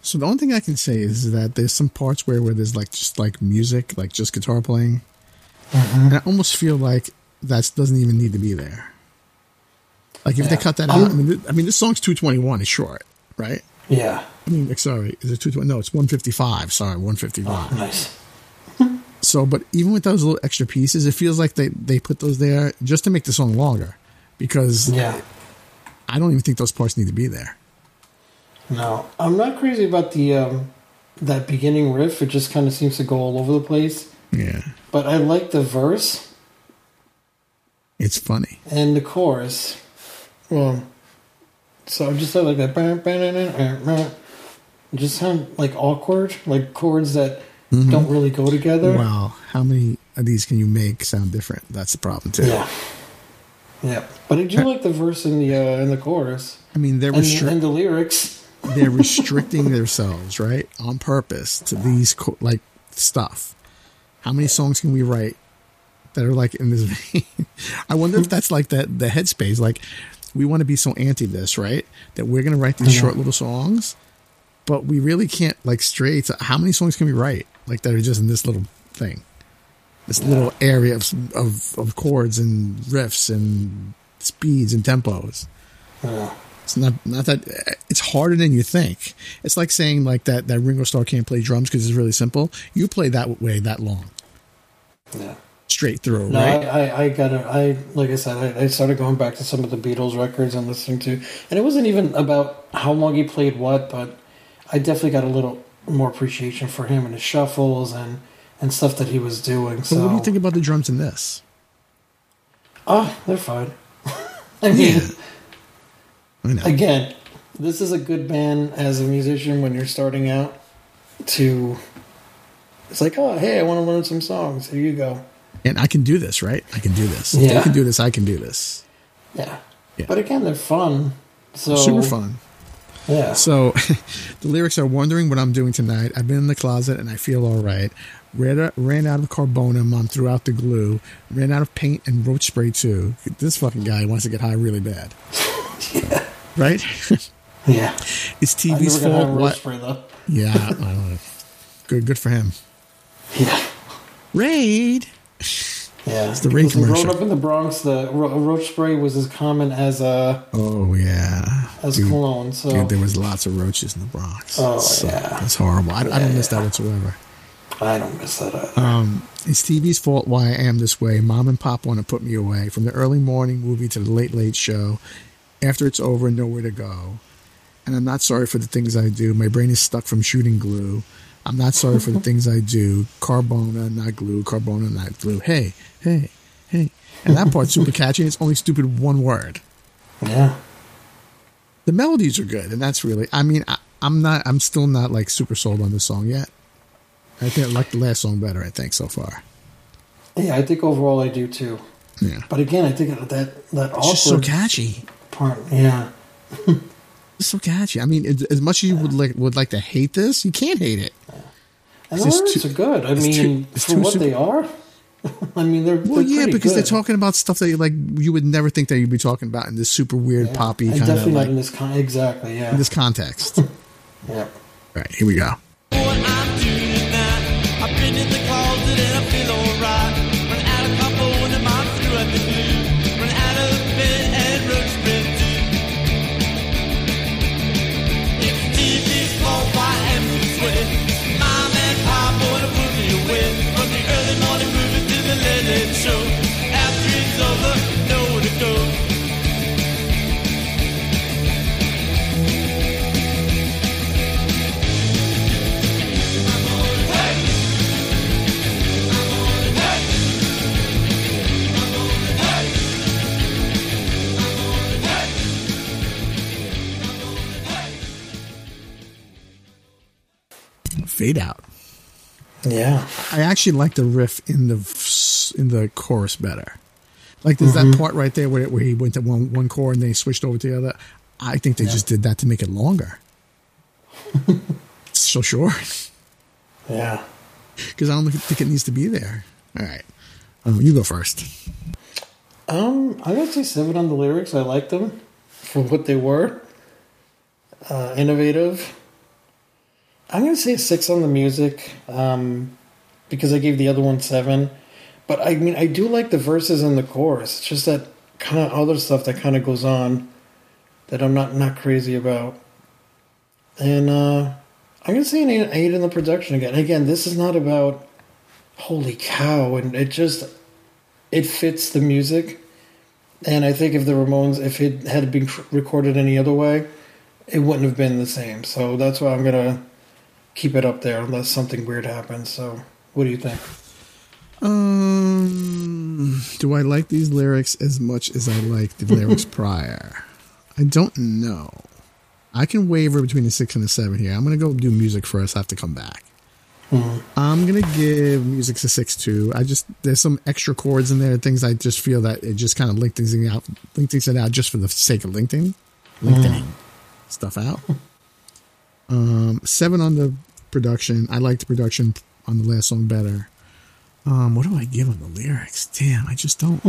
So the only thing I can say is that there's some parts where there's like just like music, like just guitar playing. And I almost feel like that doesn't even need to be there. Like if they cut that out, I mean, this song's 2:21. It's short, right? Yeah. I mean, like, sorry, is it 2:20? No, it's 1:55. Sorry, 1:55. Oh, nice. So, but even with those little extra pieces, it feels like they put those there just to make the song longer, because I don't even think those parts need to be there. No, I'm not crazy about the that beginning riff. It just kind of seems to go all over the place. Yeah. But I like the verse. It's funny. And the chorus. Well, so I just thought like that. It just sound like awkward, like chords that don't really go together. Well, how many of these can you make sound different? That's the problem too. Yeah. Yeah. But I do like the verse in the chorus. I mean, they're and the lyrics. They're restricting themselves, right, on purpose to these like stuff. How many songs can we write that are like in this vein? I wonder if that's like the headspace. Like, we want to be so anti this, right? That we're going to write these short little songs, but we really can't like stray to how many songs can we write like that are just in this little thing, this little area of chords and riffs and speeds and tempos. It's not that it's harder than you think. It's like saying like that Ringo Starr can't play drums because it's really simple. You play that way that long. Yeah. Straight through, no, right? I like I said, I started going back to some of the Beatles records and listening to, and it wasn't even about how long he played what, but I definitely got a little more appreciation for him and his shuffles and stuff that he was doing. So what do you think about the drums in this? Oh, they're fine. I mean, again, this is a good band as a musician when you're starting out to, it's like, oh, hey, I want to learn some songs. Here you go. And I can do this, right? I can do this. If they can do this, I can do this. Yeah. But again, they're fun. So super fun. Yeah. So the lyrics are wondering what I'm doing tonight. I've been in the closet and I feel all right. Ran out of Carbona, Mom threw out the glue. Ran out of paint and roach spray too. This fucking guy wants to get high really bad. Yeah. Right? Yeah. It's TV's fault. What? Spray, though. Yeah. Good for him. Yeah. Raid. Yeah. It's the Raid commercial. Growing up in the Bronx, the roach spray was as common as cologne. So dude, there was lots of roaches in the Bronx. Oh, yeah. It's horrible. I don't miss that whatsoever. I don't miss that either. It's TV's fault why I am this way. Mom and Pop want to put me away. From the early morning movie to the late show. After it's over, nowhere to go. And I'm not sorry for the things I do. My brain is stuck from shooting glue. I'm not sorry for the things I do. Carbona, not glue. Carbona, not glue. Hey. And that part's super catchy. It's only stupid one word. Yeah. The melodies are good, and that's really. I mean, I'm still not like super sold on this song yet. I think I like the last song better. I think so far. Yeah, I think overall I do too. Yeah. But again, I think that awkward it's just so catchy part. Yeah. It's so catchy. I mean, as much as you would like to hate this, you can't hate it. And the lyrics are good. I mean, for what they are. I mean, they're because good. they're talking about stuff that you would never think that you'd be talking about in this super weird poppy kind of definitely not in this exactly. Yeah. In this context. Yeah. All right, here we go. What I'm doing is that I've been in the closet and I feel alright. Run out of Carbona and Mom threw out the glue. Run out of paint and roach spray too. It's TV's fault why I am this way. Mom and Pop want to put me away. From the early morning movie to the late show. After it's over, nowhere to go. Fade out. Yeah. I actually like the riff in the chorus better. Like there's that part right there where he went to one chord and then he switched over to the other. I think they just did that to make it longer. It's so short. Yeah. Because I don't think it needs to be there. All right. You go first. I would say 7 on the lyrics. I like them for what they were. Innovative. I'm going to say 6 on the music, because I gave the other one 7. But I mean, I do like the verses and the chorus. It's just that kind of other stuff that kind of goes on that I'm not crazy about. And I'm going to say an 8 in the production again. Again, this is not about holy cow, and it fits the music. And I think if the Ramones, if it had been recorded any other way, it wouldn't have been the same. So that's why I'm going to keep it up there unless something weird happens. So what do you think? Do I like these lyrics as much as I like the lyrics prior? I don't know. I can waver between a 6 and a 7 here. I'm going to go do music first. I have to come back. Mm-hmm. I'm going to give music a 6 too. There's some extra chords in there, things I just feel that it just kind of link things out just for the sake of linking stuff out. 7 on the production. I like the production on the last song better. What do I give on the lyrics? Damn, I just don't.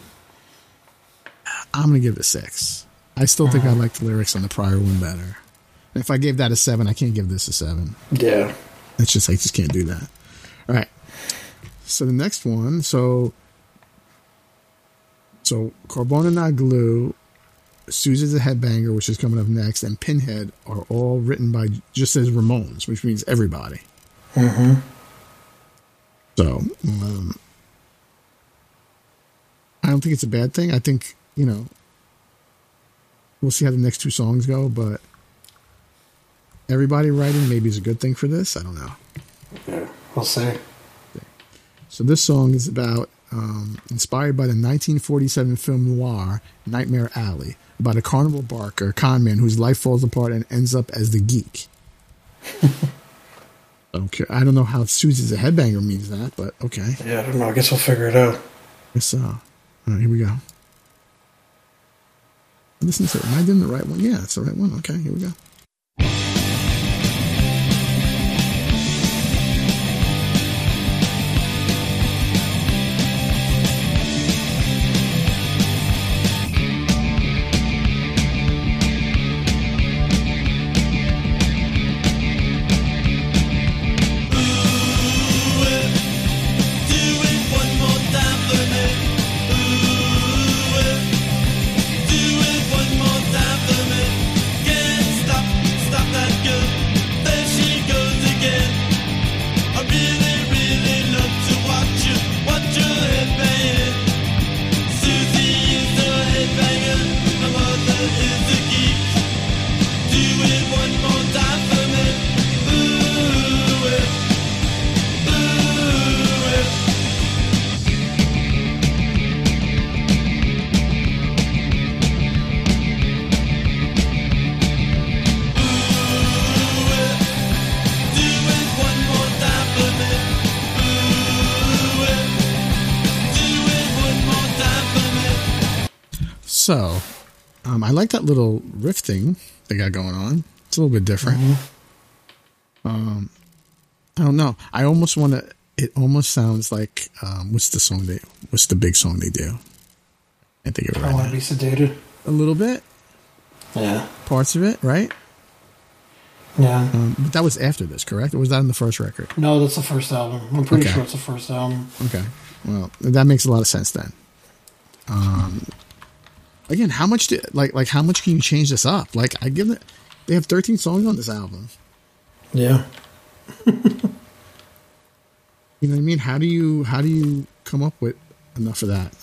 I'm going to give it a 6. I still think I like the lyrics on the prior one better. And if I gave that a 7, I can't give this a 7. Yeah. I just can't do that. All right. So the next one, so Carbona Not Glue, Susie's a Headbanger, which is coming up next, and Pinhead are all written by just as Ramones, which means everybody. Mm-hmm. So, I don't think it's a bad thing. I think, we'll see how the next 2 songs go, but everybody writing maybe is a good thing for this. I don't know. Yeah, we'll see. So this song is about, inspired by the 1947 film noir, Nightmare Alley, about a carnival barker, con man, whose life falls apart and ends up as the geek. I don't care. I don't know how Susie's a Headbanger means that, but okay. Yeah, I don't know. I guess we'll figure it out. All right, here we go. Listen to it. Am I doing the right one? Yeah, it's the right one. Okay, here we go. So, I like that little riff thing they got going on. It's a little bit different. Mm-hmm. I don't know. I almost want to. It almost sounds like what's the big song they do? I think it. I Want to Be Sedated. A little bit. Yeah. Parts of it, right? Yeah. But that was after this, correct? Or was that on the first record? No, that's the first album. I'm pretty sure it's the first album. Okay. Well, that makes a lot of sense then. Again, how much how much can you change this up? Like, they have 13 songs on this album. Yeah. You know what I mean? How do you come up with enough of that?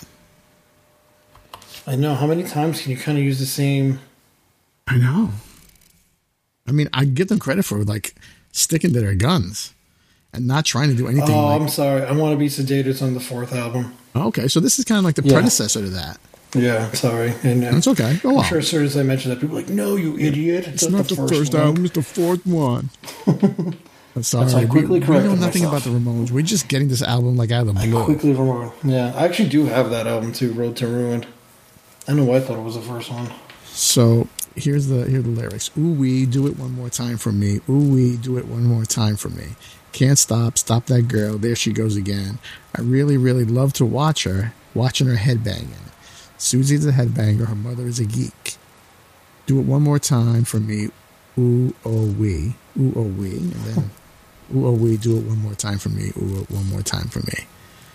I know. How many times can you kind of use the same? I know. I mean, I give them credit for sticking to their guns and not trying to do anything. Oh, I'm sorry. I Want to Be Sedated on the 4th album. Okay, so this is kind of like the predecessor to that. Yeah, sorry. And that's okay. Go on. I'm sure as soon as I mentioned that, people are like, no, you idiot. It's not the first album, it's the 4th one. I'm sorry. So I quickly corrected we know nothing myself. about the Ramones. We're just getting this album out of the blue. I quickly remember. Yeah, I actually do have that album too, Road to Ruin. I know I thought it was the first one. So here are the lyrics. Ooh wee, do it one more time for me. Ooh wee, do it one more time for me. Can't stop that girl. There she goes again. I really, really love to watch her, watching her headbanging. Susie's a headbanger. Her mother is a geek. Do it one more time for me. ooh, oh, wee. Ooh, oh, wee. And then, ooh, oh, wee, do it one more time for me. Ooh, one more time for me.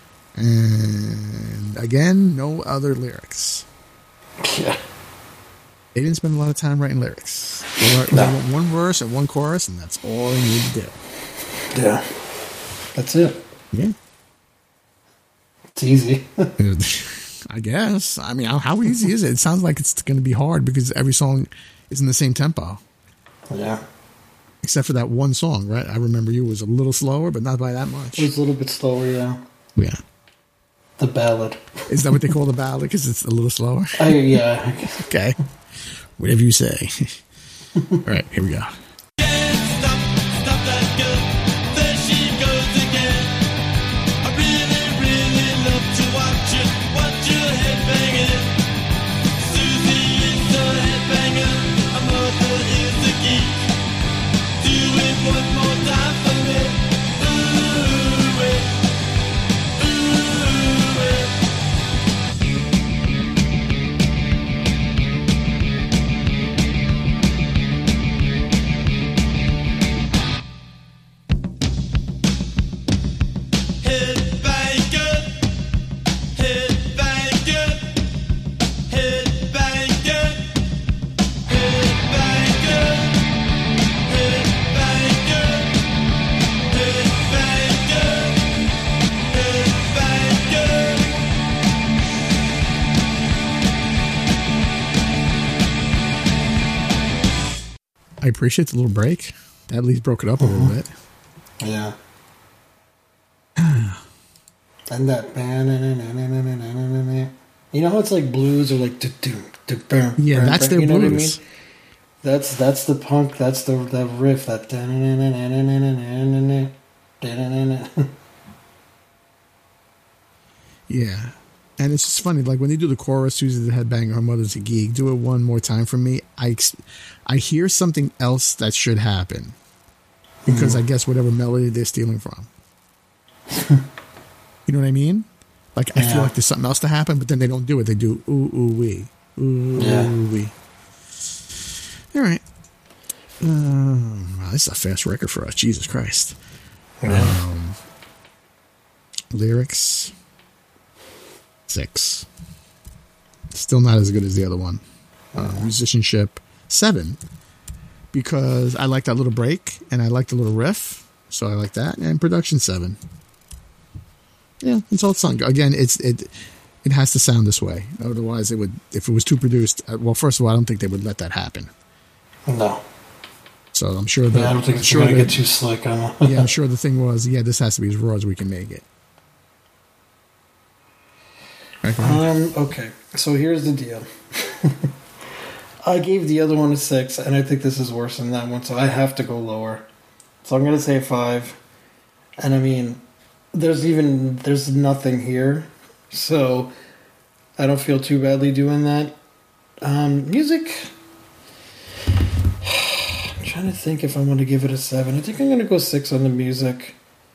And again, no other lyrics. Yeah. They didn't spend a lot of time writing lyrics. No. One verse and one chorus, and that's all you need to do. Yeah. That's it. Yeah. It's easy. I guess. I mean, how easy is it? It sounds like it's going to be hard because every song is in the same tempo. Yeah. Except for that one song, right? I Remember You was a little slower, but not by that much. It was a little bit slower, yeah. Yeah. The ballad. Is that what they call the ballad? Because it's a little slower? Yeah. I guess. Okay. Whatever you say. All right, here we go. Stop that girl. There she goes again. I really, really love to watch your head banging. Susie is the headbanger. Her mother is the geek. Do it one more time for me. Ooh, I appreciate the little break. That at least broke it up a little bit. Yeah. And that. You know how it's like blues or like. Yeah, that's their you know blues. What I mean? That's the punk. That's the riff. That. Yeah. And it's just funny, like when they do the chorus, Susie the headbanger, her mother's a geek, do it one more time for me. I hear something else that should happen because I guess whatever melody they're stealing from. You know what I mean? Like I feel like there's something else to happen, but then they don't do it. They do ooh ooh wee, ooh wee. All right. Wow, this is a fast record for us. Jesus Christ. Lyrics. 6. Still not as good as the other one. Musicianship 7 because I like that little break and I like the little riff, so I like that. And production 7. Yeah, it's all sung. Again, it has to sound this way. Otherwise, it would. If it was too produced, well, first of all, I don't think they would let that happen. No. So I'm sure that I don't think it's going to get too slick on it. Yeah, I'm sure the thing was, this has to be as raw as we can make it. Okay, so here's the deal. I gave the other one a 6, and I think this is worse than that one, so I have to go lower. So I'm going to say 5. And I mean, there's nothing here, so I don't feel too badly doing that. Music. I'm trying to think if I want to give it a 7. I think I'm going to go 6 on the music.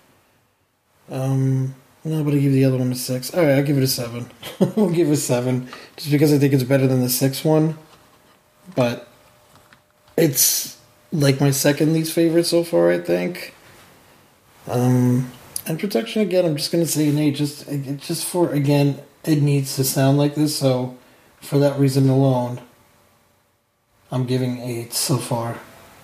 No, but I give the other one a 6. All right, I'll give it a 7. We'll give it a 7, just because I think it's better than the 6 one. But it's like my second least favorite so far, I think. And production, again, I'm just going to say an 8. Just for, again, it needs to sound like this. So for that reason alone, I'm giving 8 so far.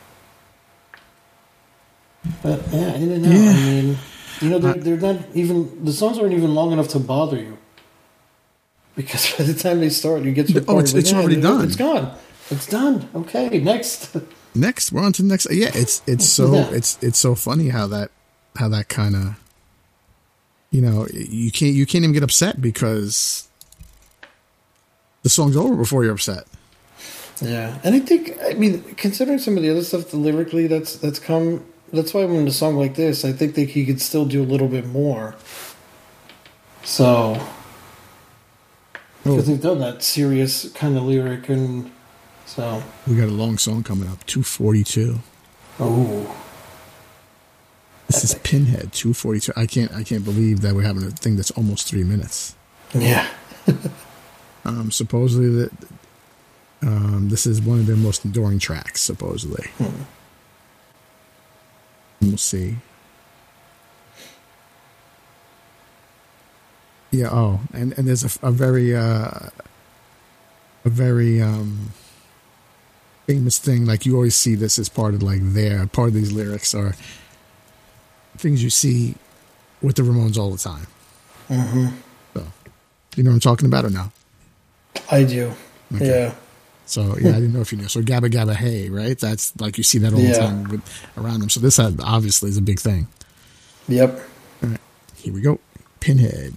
But yeah, in and out. I mean, they're not even, the songs aren't even long enough to bother you. Because by the time they start, you get to the part it's already done. It's gone. It's done. Okay, next. Next, we're on to the next. Yeah, it's so funny how that kind of, you can't even get upset because the song's over before you're upset. Yeah, and I mean, considering some of the other stuff, lyrically, that's come. That's why when a song like this, I think that he could still do a little bit more. So, because they've done that serious kind of lyric, and so we got a long song coming up, 2:42. Oh, this is Pinhead, 2:42. I can't believe that we're having a thing that's almost 3 minutes. Yeah. Supposedly This is one of their most enduring tracks, supposedly. We'll see. Yeah. Oh, and there's a very famous thing. Like, you always see this as part of these lyrics are things you see with the Ramones all the time. Mm-hmm. So, you know what I'm talking about or no? I do. Okay. Yeah. So, yeah, I didn't know if you knew. So, Gabba Gabba Hey, right? That's like you see that all the time around them. So, this obviously is a big thing. Yep. All right. Here we go. Pinhead.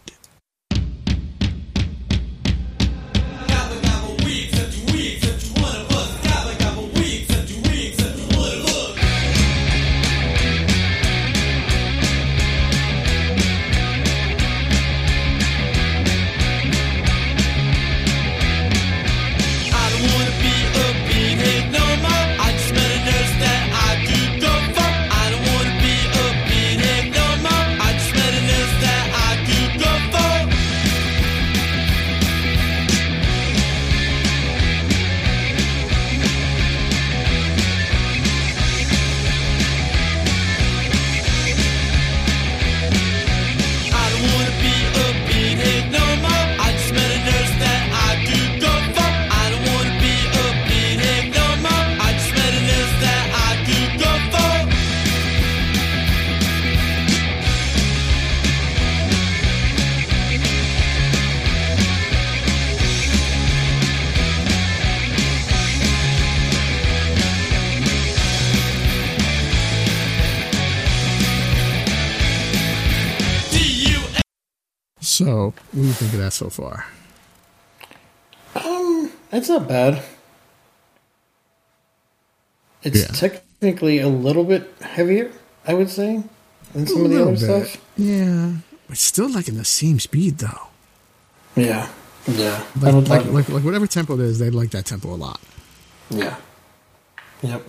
So, what do you think of that so far? It's not bad. It's technically a little bit heavier, I would say, than some of the other stuff. Yeah, but still like in the same speed though. Yeah, yeah. Like whatever tempo it is, they like that tempo a lot. Yeah. Yep.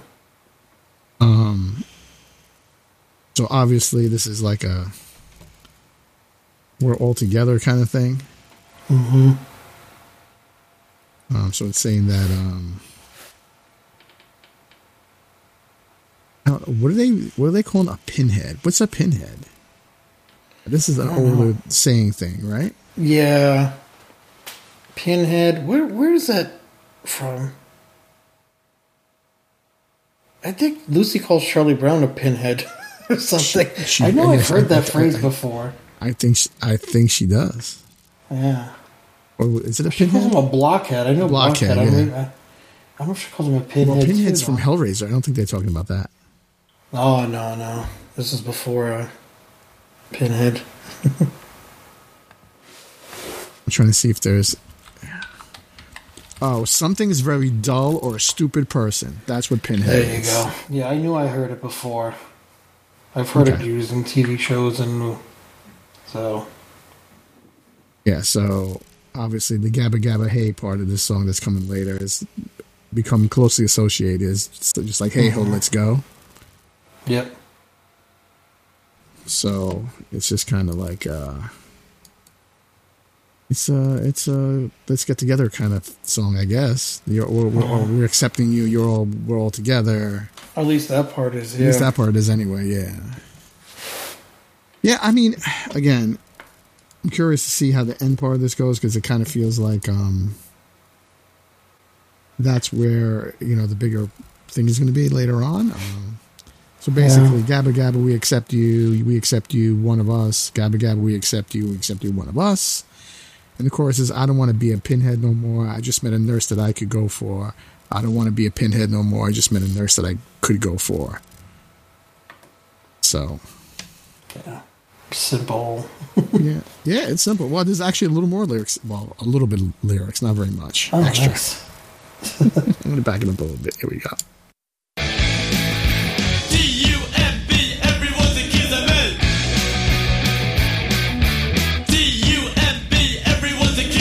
So obviously this is like a we're all together kind of thing. Mm-hmm. So it's saying that what are they calling a pinhead? What's a pinhead? This is an older saying thing, right? Yeah. Pinhead. Where is that from? I think Lucy calls Charlie Brown a pinhead or something. I know I've heard that phrase before. I think she does. Yeah. Or is it a pinhead? She calls him a blockhead. I know blockhead. Yeah. I don't know if she calls him a pinhead. Well, Pinhead's from Hellraiser. I don't think they're talking about that. Oh, no. This is before Pinhead. I'm trying to see if there's... Oh, something's very dull or a stupid person. That's what Pinhead is. There you go. Yeah, I knew I heard it before. I've heard it used in TV shows and so... Yeah, so obviously the Gabba Gabba Hey part of this song that's coming later is become closely associated. It's just like, hey, ho, let's go. Yep. So it's just kind of like it's a let's get together kind of song, I guess. We're accepting you. We're all together. At least that part is. At least that part is anyway. Yeah. Yeah, I mean, again, I'm curious to see how the end part of this goes because it kind of feels like that's where the bigger thing is going to be later on. So basically, Gabba Gabba, we accept you, one of us. Gabba Gabba, we accept you, one of us. And the chorus is, I don't want to be a pinhead no more. I just met a nurse that I could go for. I don't want to be a pinhead no more. I just met a nurse that I could go for. So. Yeah. Simple. Yeah, it's simple. Well, there's actually a little more lyrics. Well, a little bit of lyrics, not very much. Oh, extra. Nice. I'm going to back it up a little bit. Here we go. D-U-M-B, everyone's a Kizamel. D-U-M-B, everyone's a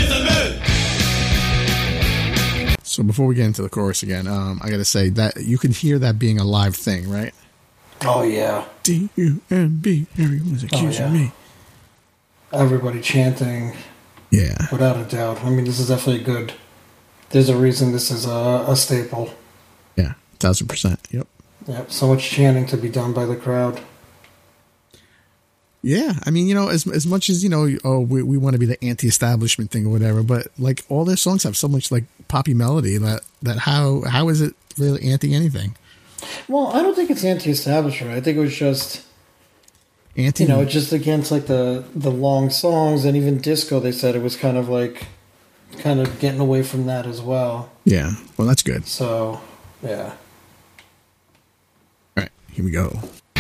Kizamel. So before we get into the chorus again, I got to say that you can hear that being a live thing, right? Oh, yeah. D-U-M-B, everyone's accusing me. Everybody chanting. Yeah. Without a doubt. I mean, this is definitely a good there's a reason this is a staple. Yeah, 1,000%. Yep. Yep. So much chanting to be done by the crowd. Yeah, I mean, as much as, we want to be the anti-establishment thing or whatever, but like all their songs have so much like poppy melody that how is it really anti anything? Well, I don't think it's anti-establishment. I think it was just anti. Just against like the long songs and even disco. They said it was kind of getting away from that as well. Yeah, well, that's good. So, yeah. All right, here we go.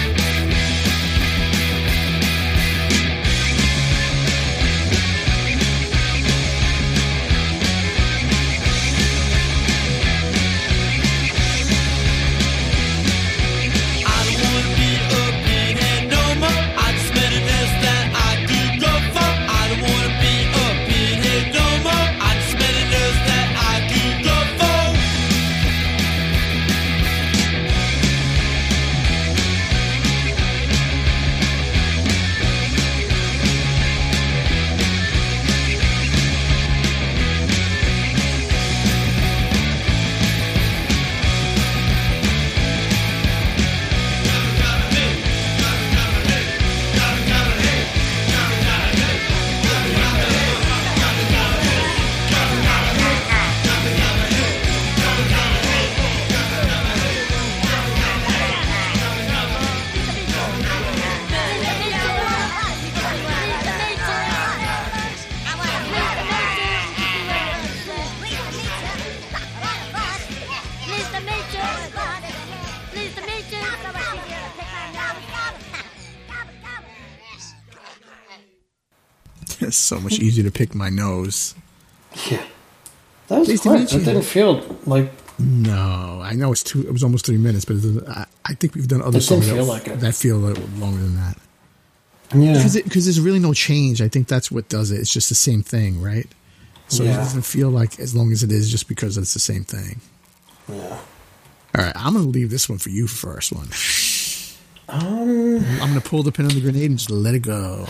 It's so much easier to pick my nose. Yeah. That was quick. That didn't feel like... No, I know it was almost 3 minutes, but I think we've done other songs that feel a little longer than that. Yeah. Because there's really no change. I think that's what does it. It's just the same thing, right? So It doesn't feel like as long as it is just because it's the same thing. Yeah. All right, I'm going to leave this one for you first one. I'm going to pull the pin on the grenade and just let it go.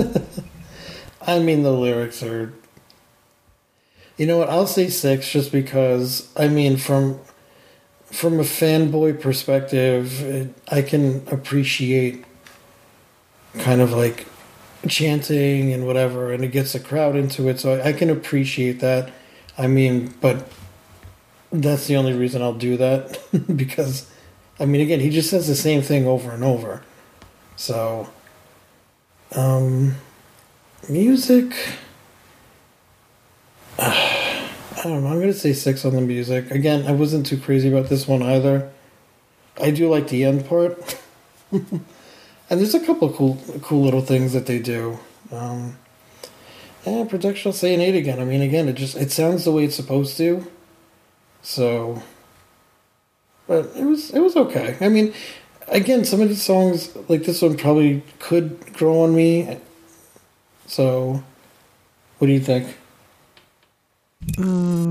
I mean, the lyrics are... You know what? I'll say 6 just because, I mean, from a fanboy perspective, I can appreciate kind of like chanting and whatever, and it gets the crowd into it, so I can appreciate that. I mean, but that's the only reason I'll do that, because, I mean, again, he just says the same thing over and over. So, music... I don't know. I'm going to say 6 on the music. Again, I wasn't too crazy about this one either. I do like the end part. And there's a couple of cool little things that they do. And production, I'll say an 8 again. I mean, again, it sounds the way it's supposed to. So, but it was okay. I mean, again, some of these songs, like this one, probably could grow on me. So, what do you think? I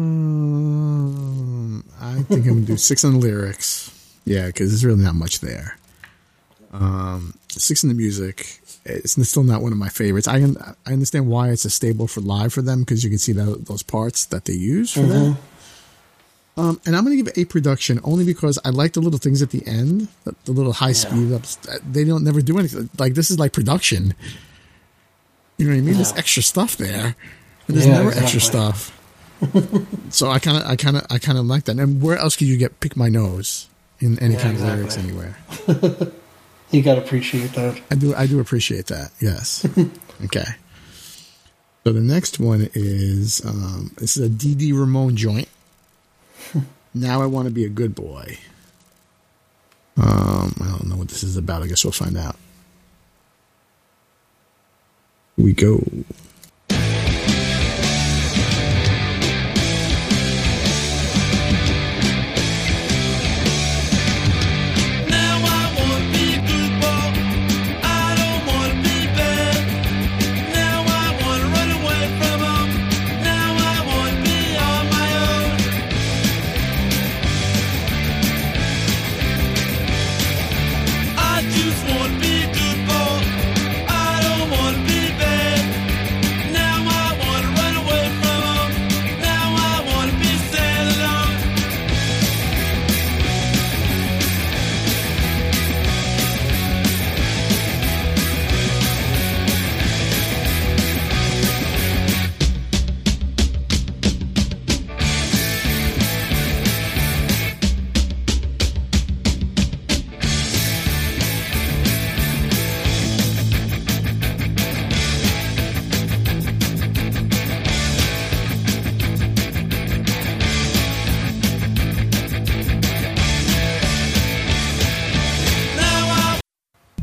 think I'm going to do 6 on the lyrics. Yeah, because there's really not much there. 6 in the music. It's still not one of my favorites. I understand why it's a staple for live for them, because you can see those parts that they use for that. And I'm going to give it 8 production only because I like the little things at the end, the little high speed ups. They don't never do anything. Like, this is like production. You know what I mean? Yeah. There's extra stuff there. And there's never extra stuff. So I kind of like that. And where else could you pick my nose in any kind of lyrics anywhere? You got to appreciate that. I do appreciate that. Yes. Okay. So the next one is this is a D.D. Ramone joint. Now I Want to Be a Good Boy. I don't know what this is about. I guess we'll find out. Here we go.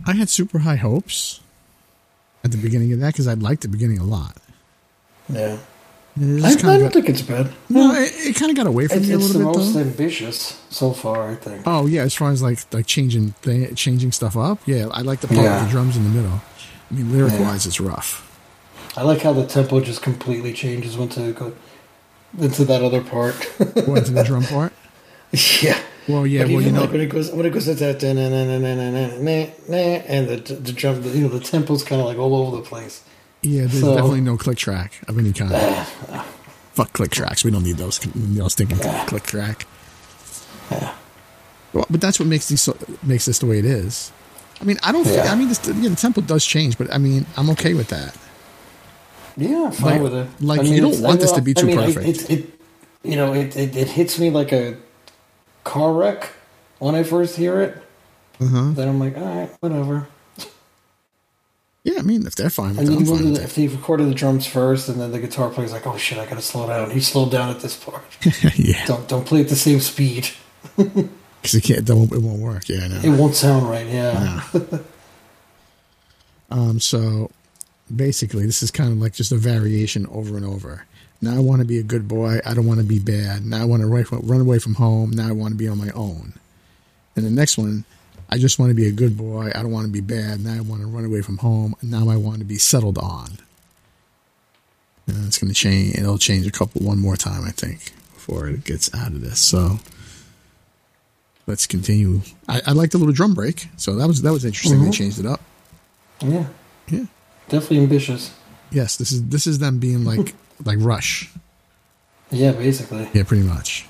I had super high hopes at the beginning of that because I liked the beginning a lot. Yeah. I don't think it's bad. No, it kind of got away from me a little bit. It's the most though. ambitious so far, I think. Oh yeah, as far as like changing stuff up, yeah, I like the part with the drums in the middle. I mean, lyric wise, it's rough. I like how the tempo just completely changes into that other part. Into the drum part. Yeah. Well, yeah. But well, like when it goes into that and the drum, the tempo's kind of like all over the place. Yeah, there's definitely no click track of any kind. Fuck click tracks. We don't need those. Stinking click track. Yeah. Well, but that's what makes this the way it is. I mean, I don't think. I mean, the tempo does change, but I mean, I'm okay with that. Yeah, I'm fine with it. Like, you don't want this to be too perfect. It hits me like a car wreck when I first hear it. Then I'm like, all right, whatever. Yeah, I mean, if they're fine with it, if they recorded the drums first and then the guitar player's like, oh shit, I gotta slow down. He slowed down at this part. Yeah. Don't play at the same speed. Because it won't work. Yeah, I know. It won't sound right, yeah. So basically, this is kind of like just a variation over and over. Now I want to be a good boy. I don't want to be bad. Now I want to run away from home. Now I want to be on my own. And the next one, I just want to be a good boy. I don't want to be bad. Now I want to run away from home. Now I want to be settled on. And it's going to change. It'll change one more time, I think, before it gets out of this. So let's continue. I like the little drum break. So that was interesting. They changed it up. Yeah. Yeah. Definitely ambitious. Yes, this is them being like Rush. Yeah, basically. Yeah, pretty much.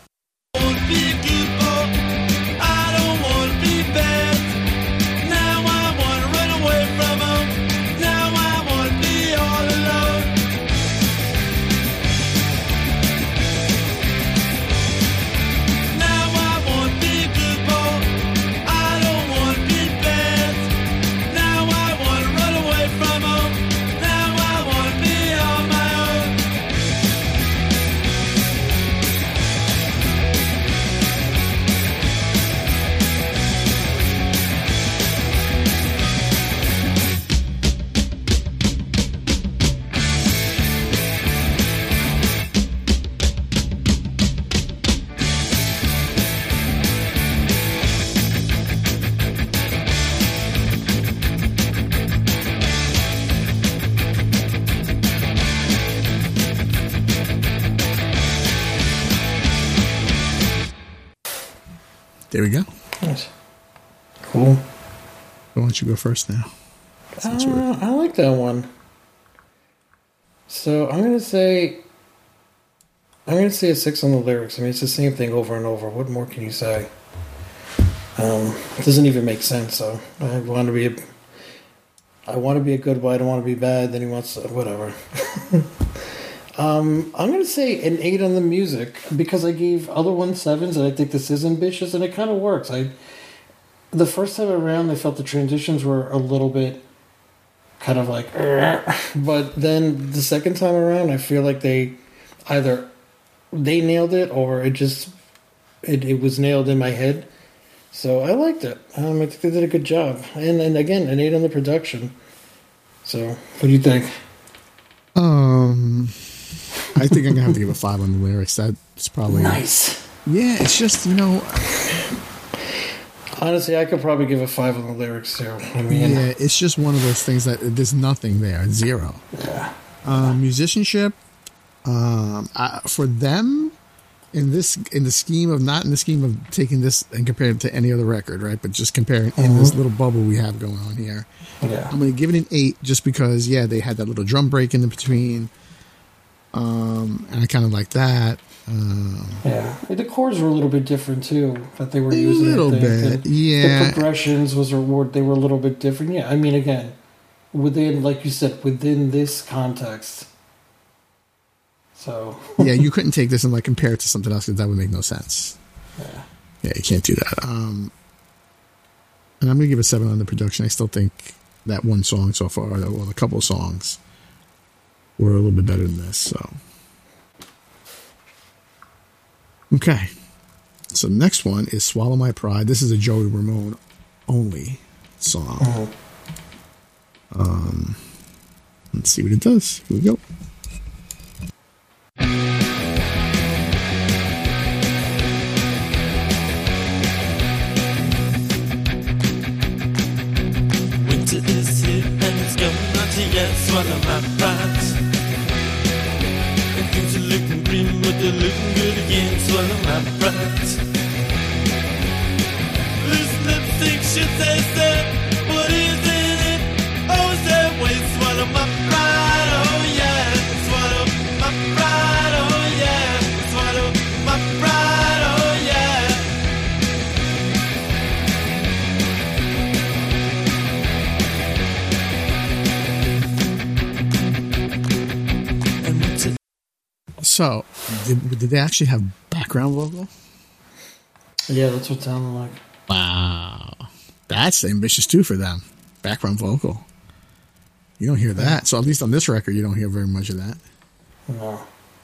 There we go. Nice. Cool. Why don't you go first now? I like that one. So I'm gonna say a 6 on the lyrics. I mean, it's the same thing over and over. What more can you say? It doesn't even make sense. So I want to be a good boy. I don't want to be bad. Then he wants to, whatever. I'm going to say an 8 on the music because I gave other ones 7s, and I think this is ambitious, and it kind of works. The first time around, I felt the transitions were a little bit kind of like, but then the second time around, I feel like they nailed it or it was nailed in my head. So I liked it. I think they did a good job, and again, an 8 on the production. So, what do you think? I think I'm going to have to give a 5 on the lyrics. That's probably... Nice. Yeah, it's just, Honestly, I could probably give a 5 on the lyrics, too. I mean... Yeah, it's just one of those things that there's nothing there. 0. Yeah. Musicianship, for them, not in the scheme of taking this and comparing it to any other record, right? But just comparing in this little bubble we have going on here. Yeah. I'm going to give it an 8 just because, yeah, they had that little drum break in between. And I kind of like that. Yeah, the chords were a little bit different too that they were using. A little bit, yeah. The progressions they were a little bit different. Yeah, I mean, again, within, like you said, within this context. So yeah, you couldn't take this and compare it to something else because that would make no sense. Yeah, you can't do that. And I'm gonna give it 7 on the production. I still think that one song so far, well, a couple of songs, were a little bit better than this. So, okay. So the next one is "Swallow My Pride." This is a Joey Ramone only song. Let's see what it does. Here we go. Winter is here and it's coming on to yet swallow my pride. And things are looking grim, but they're looking good again. Swallow my pride. This lipstick shit they said, what is in it? Oh, is that way? Swallow my pride, oh yeah. Swallow my pride, oh yeah. Swallow my pride, oh yeah. So, did they actually have background vocal? Yeah, that's what it sounded like. Wow. That's ambitious too for them. Background vocal. You don't hear that. So at least on this record, you don't hear very much of that. No.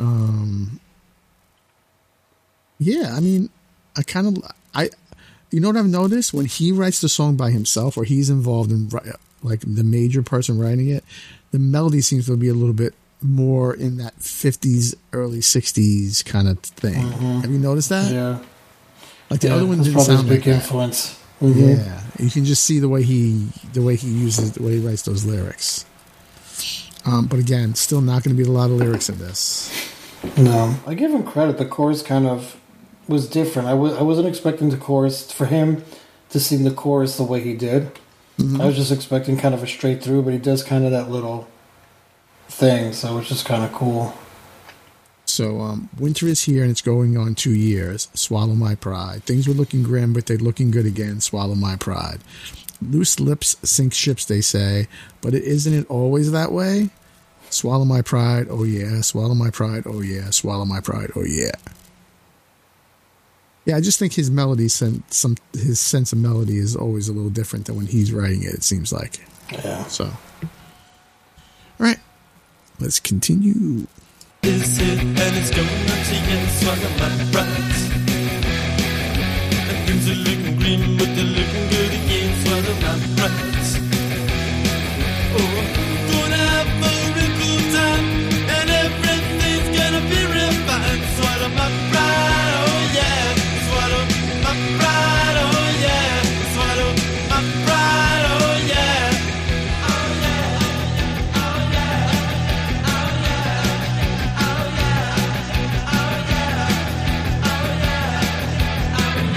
Yeah, I mean, you know what I've noticed? When he writes the song by himself or he's involved in, like, the major person writing it, the melody seems to be a little bit more in that 50s, early 60s kind of thing. Mm-hmm. Have you noticed that? Yeah. Like the other one didn't probably sound a big like influence. Mm-hmm. Yeah, you can just see the way he uses, the way he writes those lyrics. But again, still not going to be a lot of lyrics in this. No, I give him credit. The chorus kind of was different. I wasn't expecting the chorus for him to sing the chorus the way he did. Mm-hmm. I was just expecting kind of a straight through, but he does kind of that little thing, so it's just kind of cool. So, winter is here and it's going on 2 years. Swallow my pride. Things were looking grim, but they're looking good again. Swallow my pride. Loose lips sink ships, they say, but isn't it always that way? Swallow my pride, oh yeah. Swallow my pride, oh yeah. Swallow my pride, oh yeah. Yeah, I just think his melody, his sense of melody is always a little different than when he's writing it. It seems like. Yeah. So, all right, let's continue. Is it and it's going on to yet swallow my pride. And things are looking green, but they're looking good again. Swallow my pride. Oh, gonna have a real cool time, and everything's gonna be real fine. Swallow my pride, oh yeah. Swallow my pride, oh yeah. Swallow my pride, oh yeah. Oh yeah, oh yeah, oh yeah, oh yeah, oh yeah, oh yeah, oh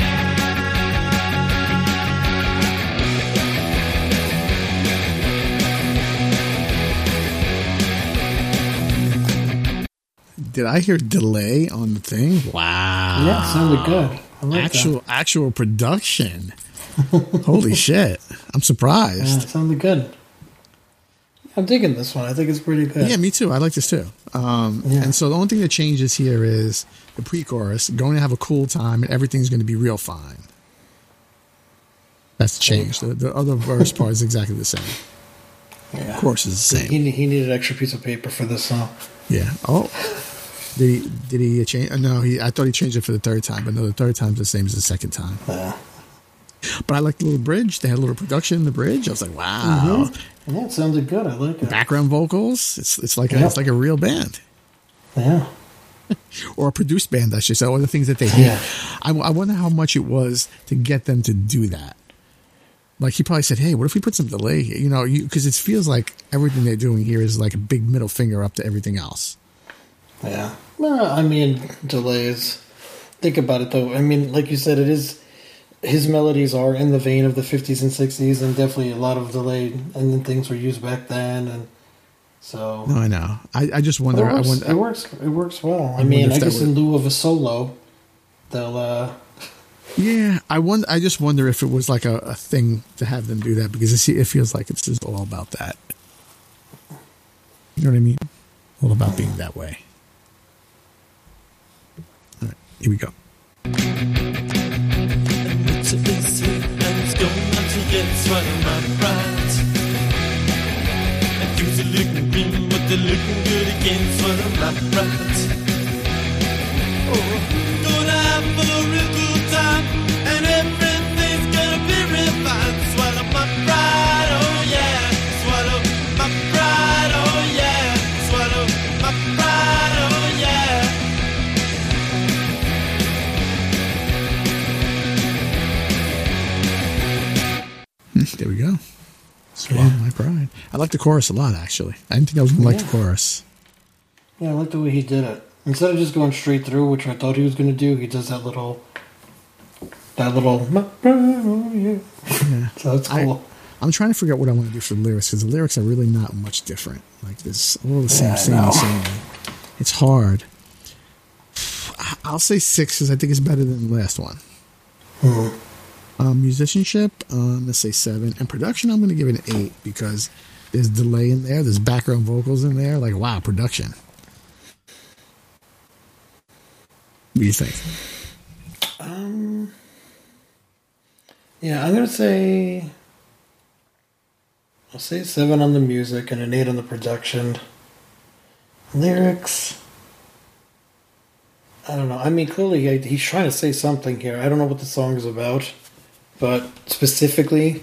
Did I hear delay on the thing? Wow. Yeah, it sounded good. I like actual production. Holy shit. I'm surprised. Yeah, it sounded good. I'm digging this one. I think it's pretty good. Yeah, me too. I like this too. And so the only thing that changes here is the pre-chorus, going to have a cool time and everything's going to be real fine. That's the change. The other verse part is exactly the same. Yeah. Of course, it's the same. He needed an extra piece of paper for this song. Yeah. Oh. Did he change? No, I thought he changed it for the third time, but no, the third time's the same as the second time. Yeah. But I like the little bridge. They had a little production in the bridge. I was like, wow. Mm-hmm. Yeah, it sounded good. I like it. Background vocals. It's like a real band. Yeah. Or a produced band, I should say. Or the things that they did. Yeah. I wonder how much it was to get them to do that. Like he probably said, "Hey, what if we put some delay here?" You know, because it feels like everything they're doing here is like a big middle finger up to everything else. Yeah. Well, I mean, delays. Think about it, though. I mean, like you said, it is. His melodies are in the vein of the 50s and 60s, and definitely a lot of delay, and then things were used back then, and so. No, I know. I just wonder. It works well. I mean, I guess in lieu of a solo, they'll. Yeah, I just wonder if it was like a thing to have them do that, because it feels like it's just all about that. You know what I mean? All about being that way. All right, here we go. Swallow my pride. And things are looking green, but they're looking good again. Swallow my pride. Oh, gonna have a real cool time, and everything's gonna be real fine. Swallow my pride, oh yeah. Swallow There we go. Swallow my pride. I like the chorus a lot, actually. I didn't think I was going to like the chorus. Yeah, I like the way he did it. Instead of just going straight through, which I thought he was going to do, he does that little. Yeah. So that's cool. I'm trying to figure out what I want to do for the lyrics, because the lyrics are really not much different. Like, there's all the same. It's hard. I'll say 6 because I think it's better than the last one. Musicianship, let's say 7. And production, I'm going to give it an 8 because there's delay in there. There's background vocals in there. Like, wow, production. What do you think? Yeah, I'm going to say... I'll say 7 on the music and an 8 on the production. Lyrics... I don't know. I mean, clearly he's trying to say something here. I don't know what the song is about, but specifically,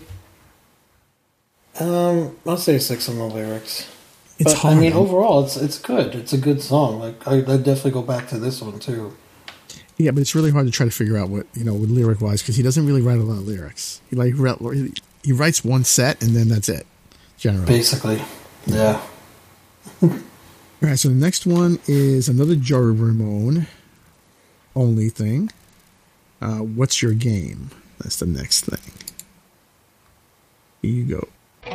I'll say 6 on the lyrics. It's hard. I mean, overall, it's good. It's a good song. Like I'd definitely go back to this one too. Yeah, but it's really hard to try to figure out what with lyric wise, because he doesn't really write a lot of lyrics. He writes one set and then that's it. Generally, basically, yeah. All right. So the next one is another Joey Ramone only thing. What's your game? That's the next thing. Here you go.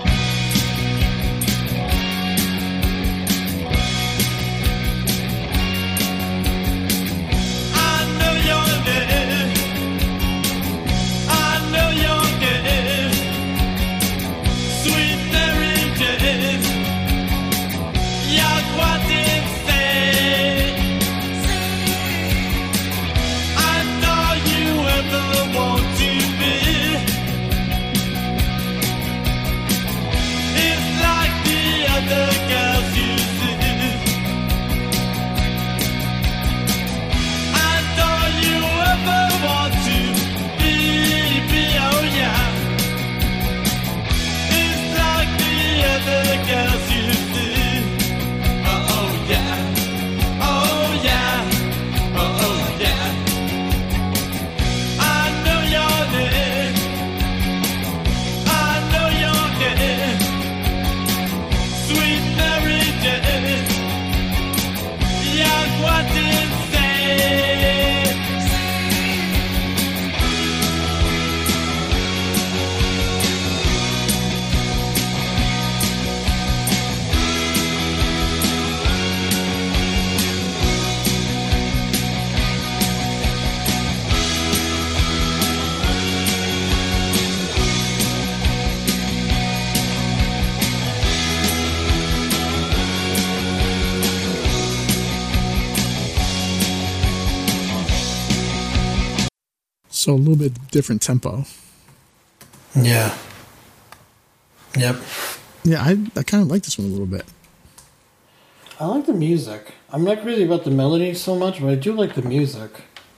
So a little bit different tempo. Yeah. Yep. Yeah, I kind of like this one a little bit. I like the music. I'm not crazy about the melody so much, but I do like the music.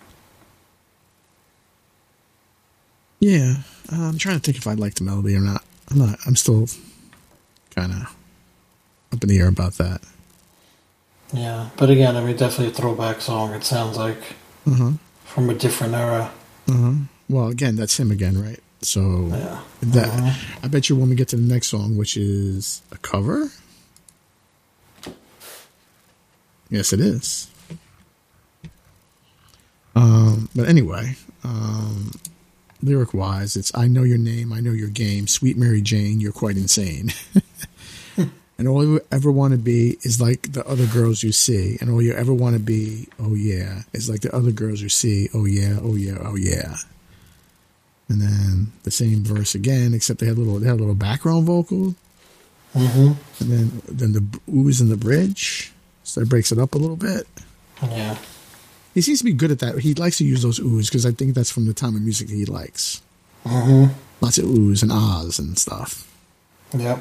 Yeah. I'm trying to think if I like the melody or not. I'm still kind of up in the air about that. Yeah, but again, I mean, definitely a throwback song. It sounds like from a different era. Well, again, that's him again, right? So yeah. I bet you when we get to the next song, which is a cover. Yes, it is. But anyway, lyric-wise, it's I know your name, I know your game, sweet Mary Jane, you're quite insane. And all you ever want to be is like the other girls you see. And all you ever want to be, oh yeah, is like the other girls you see. Oh yeah, oh yeah, oh yeah. And then the same verse again, except they had a little background vocal. And then the ooze in the bridge. So that breaks it up a little bit. Yeah. He seems to be good at that. He likes to use those oohs because I think that's from the type of music that he likes. Lots of oohs and ahs and stuff. Yep.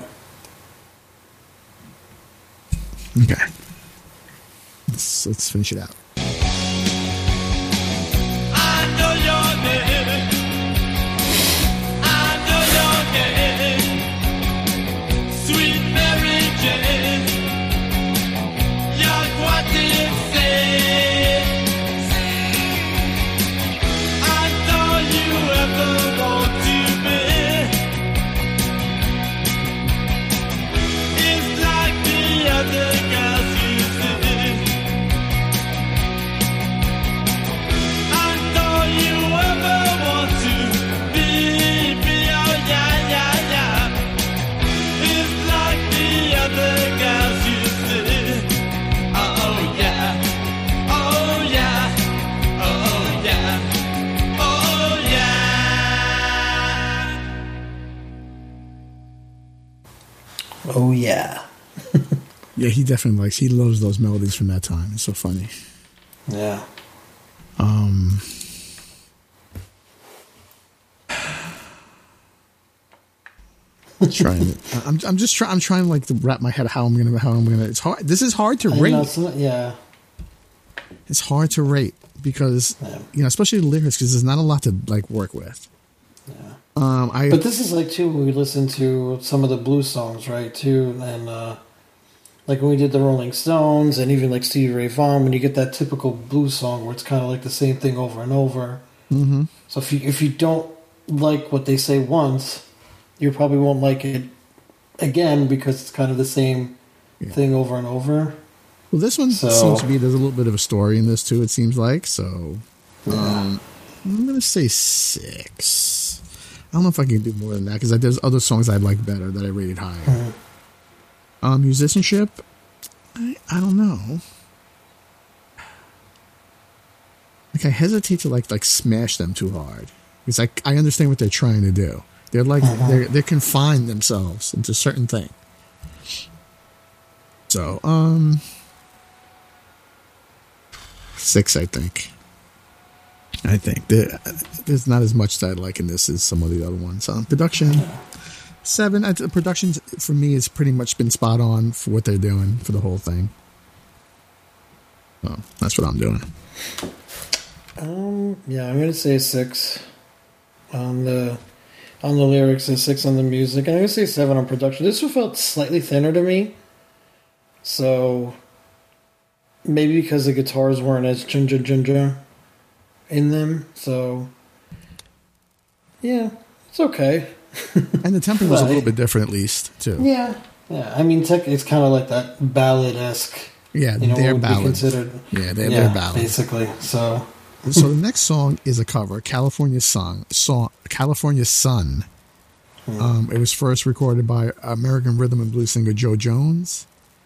Okay. Let's finish it out. I know your name. I know your name. Sweet Mary Jane. You're quite insane. I know you ever want to be. Oh, yeah. Yeah, he definitely he loves those melodies from that time. It's so funny. Yeah. I'm trying like to wrap my head how I'm gonna. It's hard. This is hard to rate. Yeah. It's hard to rate because especially the lyrics, because there's not a lot to like work with. Yeah. But this is like too when we listen to some of the blues songs, right? Too, and like when we did the Rolling Stones and even like Stevie Ray Vaughan, when you get that typical blues song where it's kind of like the same thing over and over. Mm-hmm. So if you don't like what they say once, you probably won't like it again because it's kind of the same thing over and over. Well, this one seems to be, there's a little bit of a story in this too, it seems like. So I'm going to say 6. I don't know if I can do more than that because there's other songs I like better that I rated higher. Mm-hmm. Musicianship, I don't know. Like I hesitate to like smash them too hard because I understand what they're trying to do. They're like they're confined themselves into certain thing. So 6, I think. There's not as much that I like in this as some of the other ones. Production 7. Production for me has pretty much been spot on for what they're doing for the whole thing. So that's what I'm doing. Yeah, I'm gonna say 6 on the lyrics and 6 on the music. And I'm gonna say 7 on production. This one felt slightly thinner to me, so maybe because the guitars weren't as ginger in them. So yeah, it's okay. And the tempo was a little bit different, at least too. Yeah. I mean, it's kind of like that ballad-esque. Yeah, they're ballads. They're ballads, basically. So the next song is a cover, California Sun. It was first recorded by American rhythm and blues singer Joe Jones.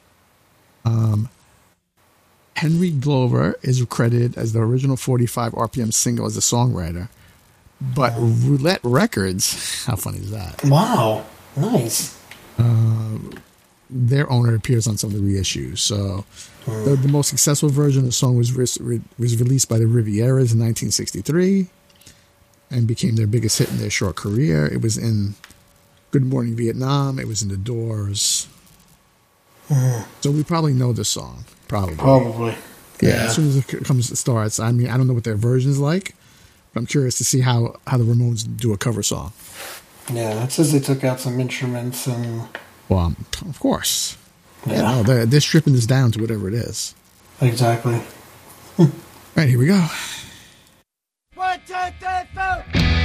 Henry Glover is credited as the original 45 RPM single as a songwriter. But Roulette Records, how funny is that? Wow, nice. Their owner appears on some of the reissues. So the most successful version of the song was released by the Rivieras in 1963 and became their biggest hit in their short career. It was in Good Morning Vietnam. It was in The Doors. So we probably know this song. Probably. Yeah. As soon as it starts, I mean, I don't know what their version is like, but I'm curious to see how the Ramones do a cover song. Yeah, it says they took out some instruments and... Well, of course. Yeah, no, they're stripping this down to whatever it is. Exactly. All right, here we go. 1, 2, 3, 4.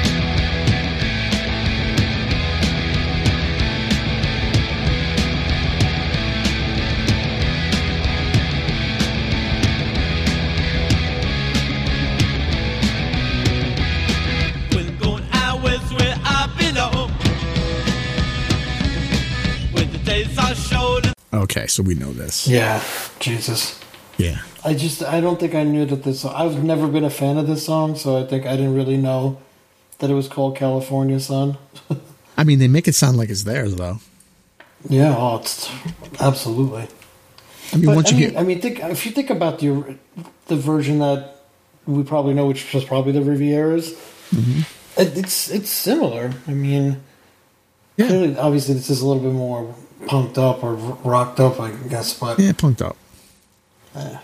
Okay, so we know this. Yeah, Jesus. Yeah. I don't think I knew that this song... I've never been a fan of this song, so I think I didn't really know that it was called California Sun. I mean, they make it sound like it's theirs, though. Yeah, it's... Absolutely. I mean, if you think about the version that we probably know, which was probably the Rivieras, it's similar. I mean, clearly, obviously, this is a little bit more pumped up or rocked up, I guess. But yeah, pumped up. Yeah.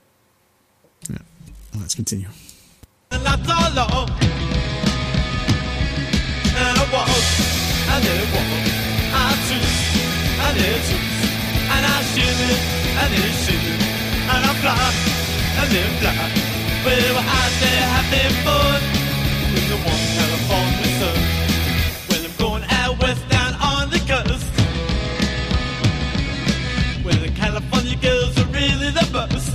Let's continue. And I walk, and it walk, I twist, and it twist, and I shimmy, and it shimmy, and I fly, and it fly. We were out there having fun in the warm California sun. When I'm going out west down on the coast, where the California girls are really the best.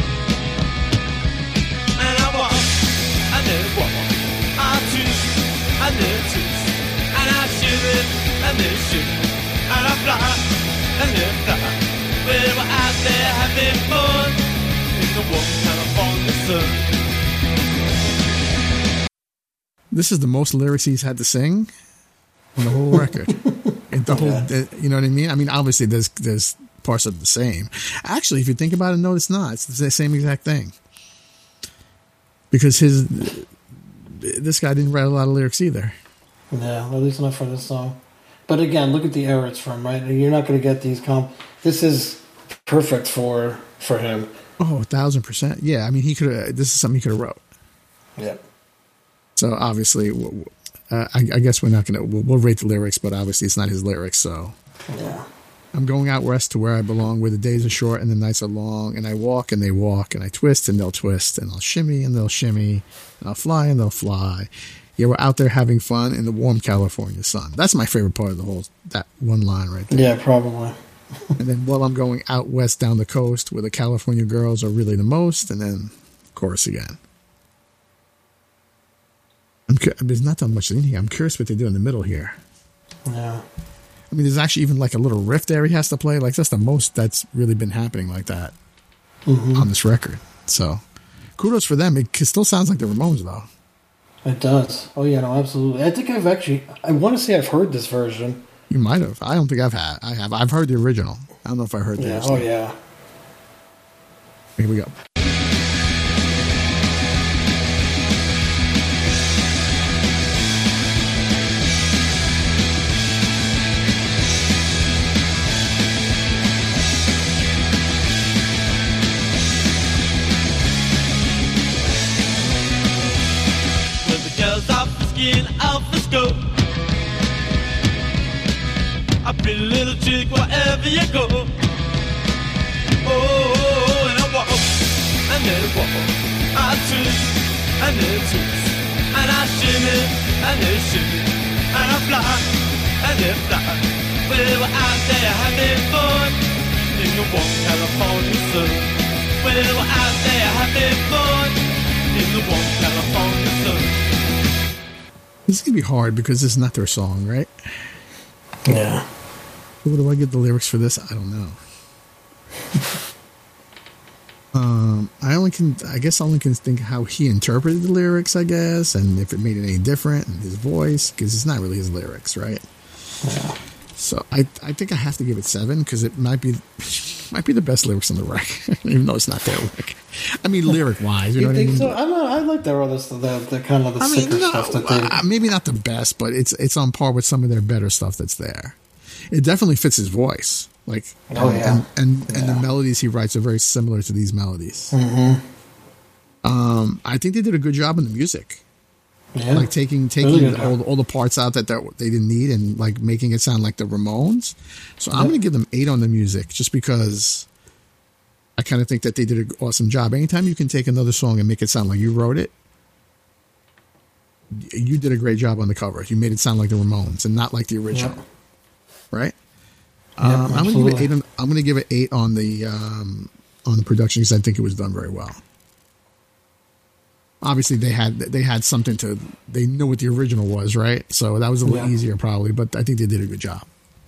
And I walk, and it walk, I twist, and it twist, and I shimmy, and it shimmy, and I fly, and it fly. We were out there having fun in the warm California sun. This is the most lyrics he's had to sing on the whole record. the whole, you know what I mean? I mean, obviously there's parts of the same. Actually, if you think about it, no, it's not. It's the same exact thing. Because this guy didn't write a lot of lyrics either. Yeah, at least not for this song. But again, look at the era it's from, right? You're not going to get these This is perfect for him. Oh, 1,000%. Yeah, I mean, this is something he could have wrote. Yeah. So obviously, I guess we're not going to, we'll rate the lyrics, but obviously it's not his lyrics, so. Yeah. I'm going out west to where I belong, where the days are short and the nights are long, and I walk and they walk, and I twist and they'll twist, and I'll shimmy and they'll shimmy, and I'll fly and they'll fly. Yeah, we're out there having fun in the warm California sun. That's my favorite part of that one line right there. Yeah, probably. And then while I'm going out west down the coast, where the California girls are really the most, and then chorus again. There's not that much in here. I'm curious what they do in the middle here. Yeah. I mean, there's actually even like a little riff there he has to play. Like, that's the most that's really been happening like that on this record. So, kudos for them. It still sounds like the Ramones, though. It does. Oh, yeah, no, absolutely. I think I want to say I've heard this version. You might have. I don't think I have. I've heard the original. I don't know if I heard the original. Oh, yeah. Here we go. Off the scope. A pretty little chick wherever you go. Oh, and I walk, and then I walk, I twist, and then twist, and I shimmy, and then shimmy, and I fly, and then fly. Well, we're out there having fun in the warm California sun. Well, we're out there having fun in the warm California sun. This is going to be hard because this is not their song, right? Yeah. What do I get the lyrics for this? I don't know. I guess I only can think how he interpreted the lyrics, I guess, and if it made it any different in his voice, because it's not really his lyrics, right? Yeah. So I think I have to give it 7 because it might be the best lyrics on the record, even though it's not their record. I mean, lyric wise, you know what I mean? So I like their other stuff, the kind of the sicker stuff that they. Maybe not the best, but it's on par with some of their better stuff that's there. It definitely fits his voice, like and the melodies he writes are very similar to these melodies. Mm-hmm. I think they did a good job in the music. Yeah. Like taking really all the parts out that they didn't need and like making it sound like the Ramones. So I'm going to give them 8 on the music just because I kind of think that they did an awesome job. Anytime you can take another song and make it sound like you wrote it, you did a great job on the cover. You made it sound like the Ramones and not like the original. Yep. Right? Yep, I'm going to give it 8 I'm going to give it 8 on the production because I think it was done very well. Obviously, they had something they knew what the original was, right? So that was a little easier probably, but I think they did a good job.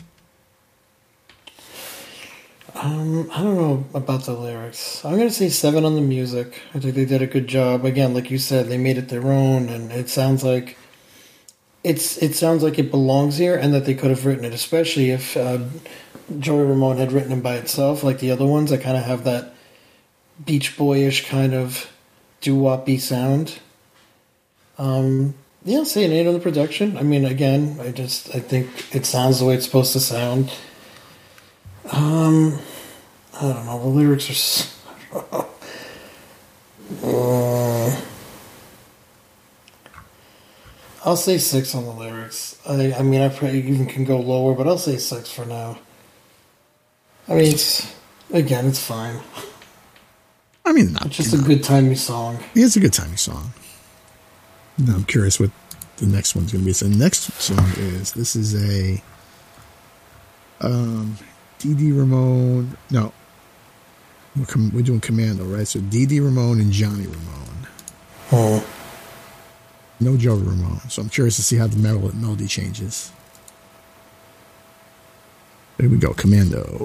I don't know about the lyrics. I'm going to say 7 on the music. I think they did a good job. Again, like you said, they made it their own, and it sounds like it belongs here, and that they could have written it, especially if Joey Ramone had written it by itself, like the other ones that kind of have that Beach Boyish kind of doo-woppy sound. I'll say an 8 on the production. I mean, again, I think it sounds the way it's supposed to sound. I don't know. The lyrics are. I'll say 6 on the lyrics. I mean, I probably even can go lower, but I'll say 6 for now. I mean, it's fine. I mean, it's just a good timey song. Yeah, it's a good timey song. Now I'm curious what the next one's going to be. So the next song this is a Dee Ramone. No, we're doing Commando, right? So Dee Ramone and Johnny Ramone. Oh. No Joey Ramone. So I'm curious to see how the melody changes. There we go, Commando.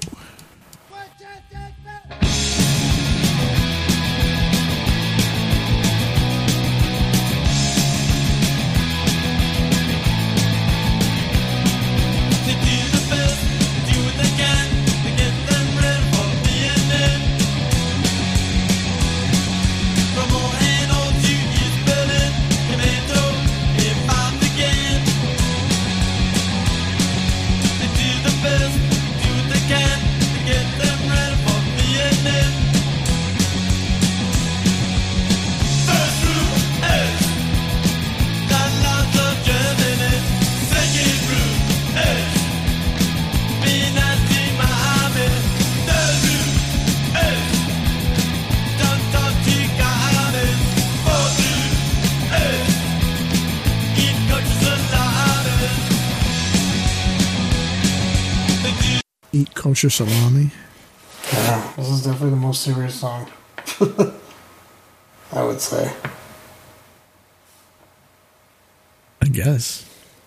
Eat Kosher Salami. Yeah, this is definitely the most serious song. I would say. I guess.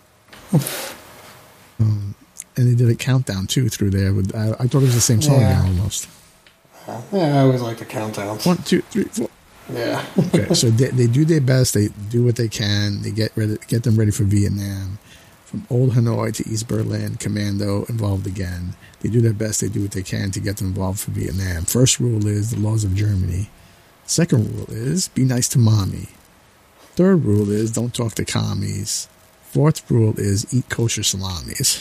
And they did a countdown too through there. I thought it was the same song now almost. Yeah, I always like the countdowns. 1, 2, 3, 4. Yeah. Okay, so they do their best. They do what they can. They get them ready for Vietnam. From Old Hanoi to East Berlin, Commando involved again. They do their best. They do what they can to get them involved for Vietnam. First rule is the laws of Germany. Second rule is be nice to mommy. Third rule is don't talk to commies. Fourth rule is eat kosher salamis.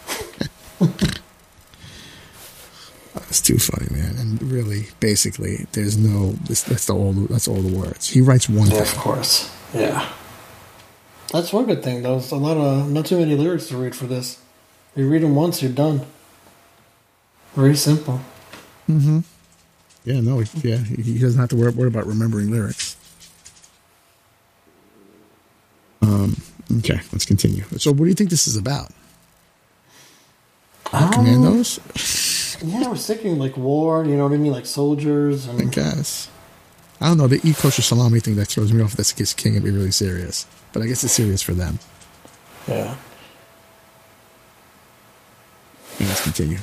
It's too funny, man. And really, basically, there's no. That's all the words. He writes one thing. Of course. Yeah. That's one good thing, though. It's not too many lyrics to read for this. You read them once, you're done. Very simple. Mm-hmm. Yeah, no, he doesn't have to worry about remembering lyrics. Okay, let's continue. So, what do you think this is about? Commandos? Yeah, I was thinking like war, you know what I mean? Like soldiers. And... I guess. I don't know, the eat kosher salami thing that throws me off this King and be really serious. But I guess it's serious for them. Yeah. Let's continue.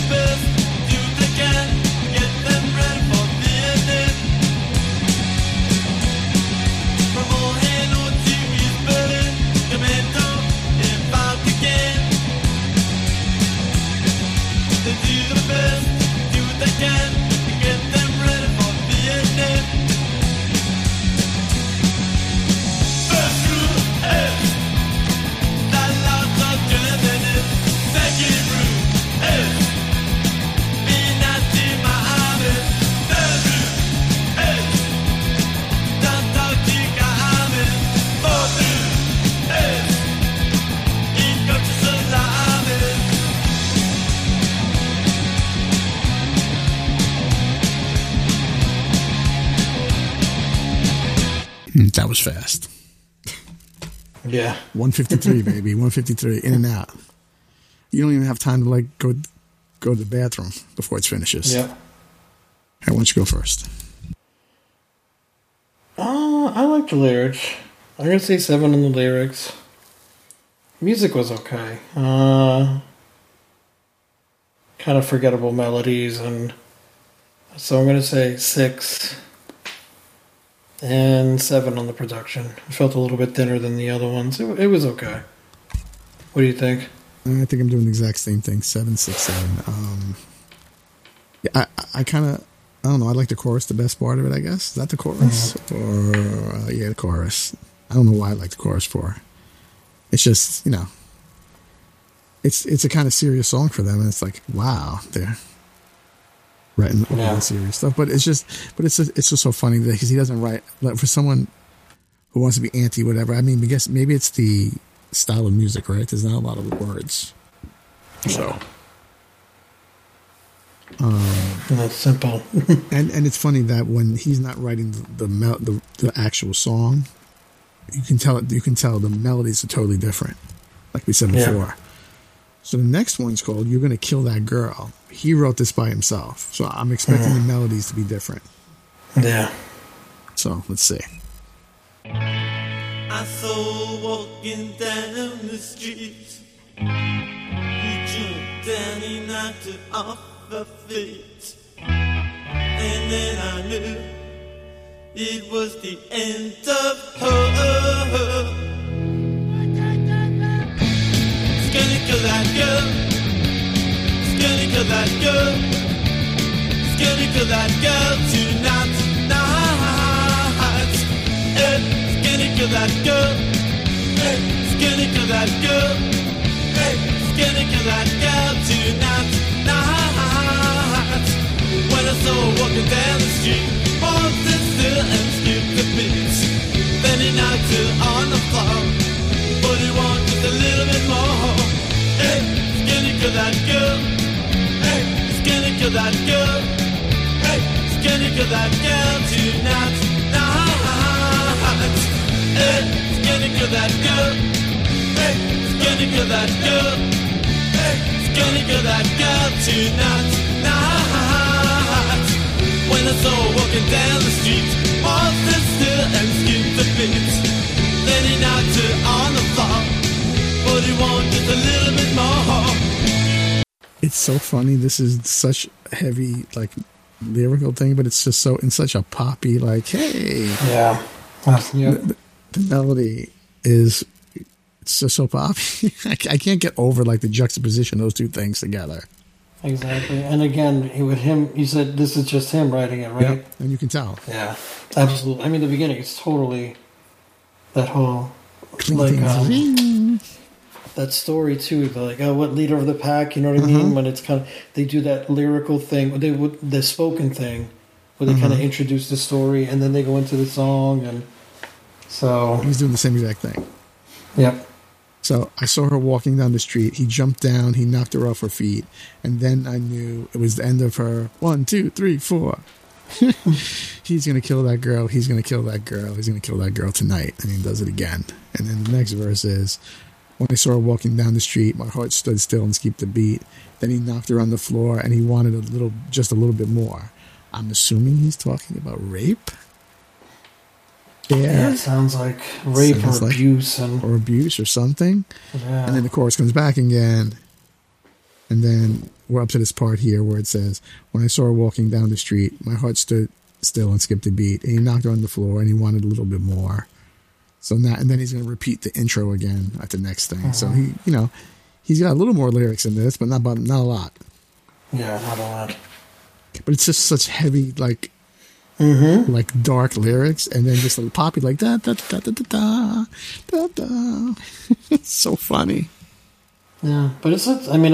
That was fast. Yeah. 153, baby. 153. In and out. You don't even have time to go to the bathroom before it finishes. Yeah. Hey, why don't you go first? I like the lyrics. I'm going to say 7 on the lyrics. Music was okay. Kind of forgettable melodies, and so I'm going to say 6 and 7 on the production. It felt a little bit thinner than the other ones. It was okay. What do you think? I think I'm doing the exact same thing. 7, 6, 7. Yeah, I kind of, I don't know. I like the chorus, the best part of it, I guess. Is that the chorus? Or, yeah, the chorus. I don't know why I like the chorus for. It's just, it's a kind of serious song for them. And it's like, wow, they're writing all that serious stuff. But it's just so funny because he doesn't write, like, for someone who wants to be anti whatever. I mean, I guess maybe it's the style of music, right? There's not a lot of words. So. That's simple. and it's funny that when he's not writing the actual song, you can tell the melodies are totally different, like we said before. Yeah. So the next one's called "You're Gonna Kill That Girl." He wrote this by himself, so I'm expecting the melodies to be different. Yeah. So let's see. I saw walking down the street. He jumped down, he knocked her off her feet, and then I knew it was the end of her. It's gonna kill that girl. It's gonna kill that girl. It's gonna kill that girl tonight. It's gonna kill that girl. It's gonna kill that girl. It's gonna kill that girl tonight. When I saw her walking down the street, paused and still and skipped the beat. Then he knocked her on the floor, but he wanted just a little bit more. Hey, it's gonna kill that girl. Hey, it's gonna kill that girl. Hey, it's gonna kill that girl tonight. Hey, it's gonna kill that girl. Hey, it's gonna kill that girl. Hey, it's gonna kill that girl tonight. tonight. When I saw her walking down the street, all stood still and skipped a bit. Then he knocked her on the floor, but he wanted just a little bit more. It's so funny. This is such heavy, like, lyrical thing, but it's just so in such a poppy, like, hey. Yeah. The melody is, it's just so poppy. I can't get over, like, the juxtaposition of those two things together. Exactly. And again, with him, you said this is just him writing it, right? Yep. And you can tell. Yeah, absolutely. I mean, the beginning, it's totally that whole, like, that story too, like, what leader of the pack, you know what I mean? When it's kind of, they do that lyrical thing, the spoken thing, where they kind of introduce the story, and then they go into the song, and so... He's doing the same exact thing. Yep. So I saw her walking down the street. He jumped down. He knocked her off her feet. And then I knew it was the end of her 1, 2, 3, 4. He's going to kill that girl. He's going to kill that girl. He's going to kill that girl tonight. And he does it again. And then the next verse is, when I saw her walking down the street, my heart stood still and skipped a beat. Then he knocked her on the floor and he wanted just a little bit more. I'm assuming he's talking about rape. Yeah, it sounds like rape or abuse. Or abuse or something. Yeah. And then the chorus comes back again. And then we're up to this part here where it says, when I saw her walking down the street, my heart stood still and skipped a beat. And he knocked her on the floor and he wanted a little bit more. So now, and then he's going to repeat the intro again at the next thing. So he, he's got a little more lyrics in this, but not a lot. Yeah, not a lot. But it's just such heavy, like dark lyrics, and then just like poppy, like da da da da da da da. It's so funny. Yeah, but it's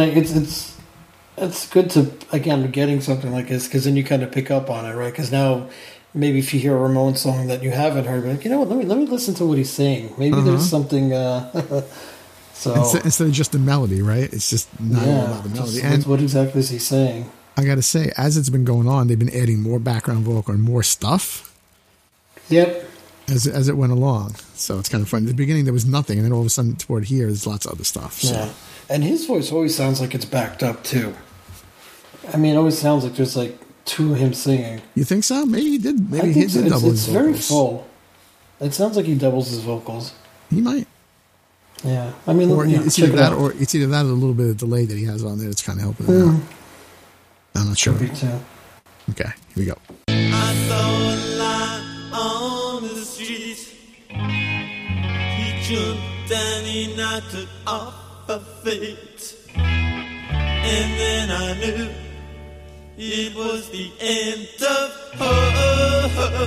good to, again, getting something like this, because then you kind of pick up on it, right? Because now maybe if you hear a Ramones song that you haven't heard, like, you know what, let me listen to what he's saying. Maybe there's something. So instead of just the melody, right? It's just not all about the melody. And what exactly is he saying? I got to say, as it's been going on, they've been adding more background vocal and more stuff. Yep. As it went along. So it's kind of fun. At the beginning, there was nothing, and then all of a sudden, toward here, there's lots of other stuff. So. Yeah. And his voice always sounds like it's backed up, too. I mean, it always sounds like there's, like, to him singing. You think so? Maybe he did. Maybe he did double his vocals. It's very full. It sounds like he doubles his vocals. He might. Yeah. I mean, it's either that or it's either that or a little bit of delay that he has on there that's kind of helping him out. I'm not sure. Could be too. Okay, here we go. I saw a line on the street. He jumped and he knocked it off her feet. And then I knew it was the end of her.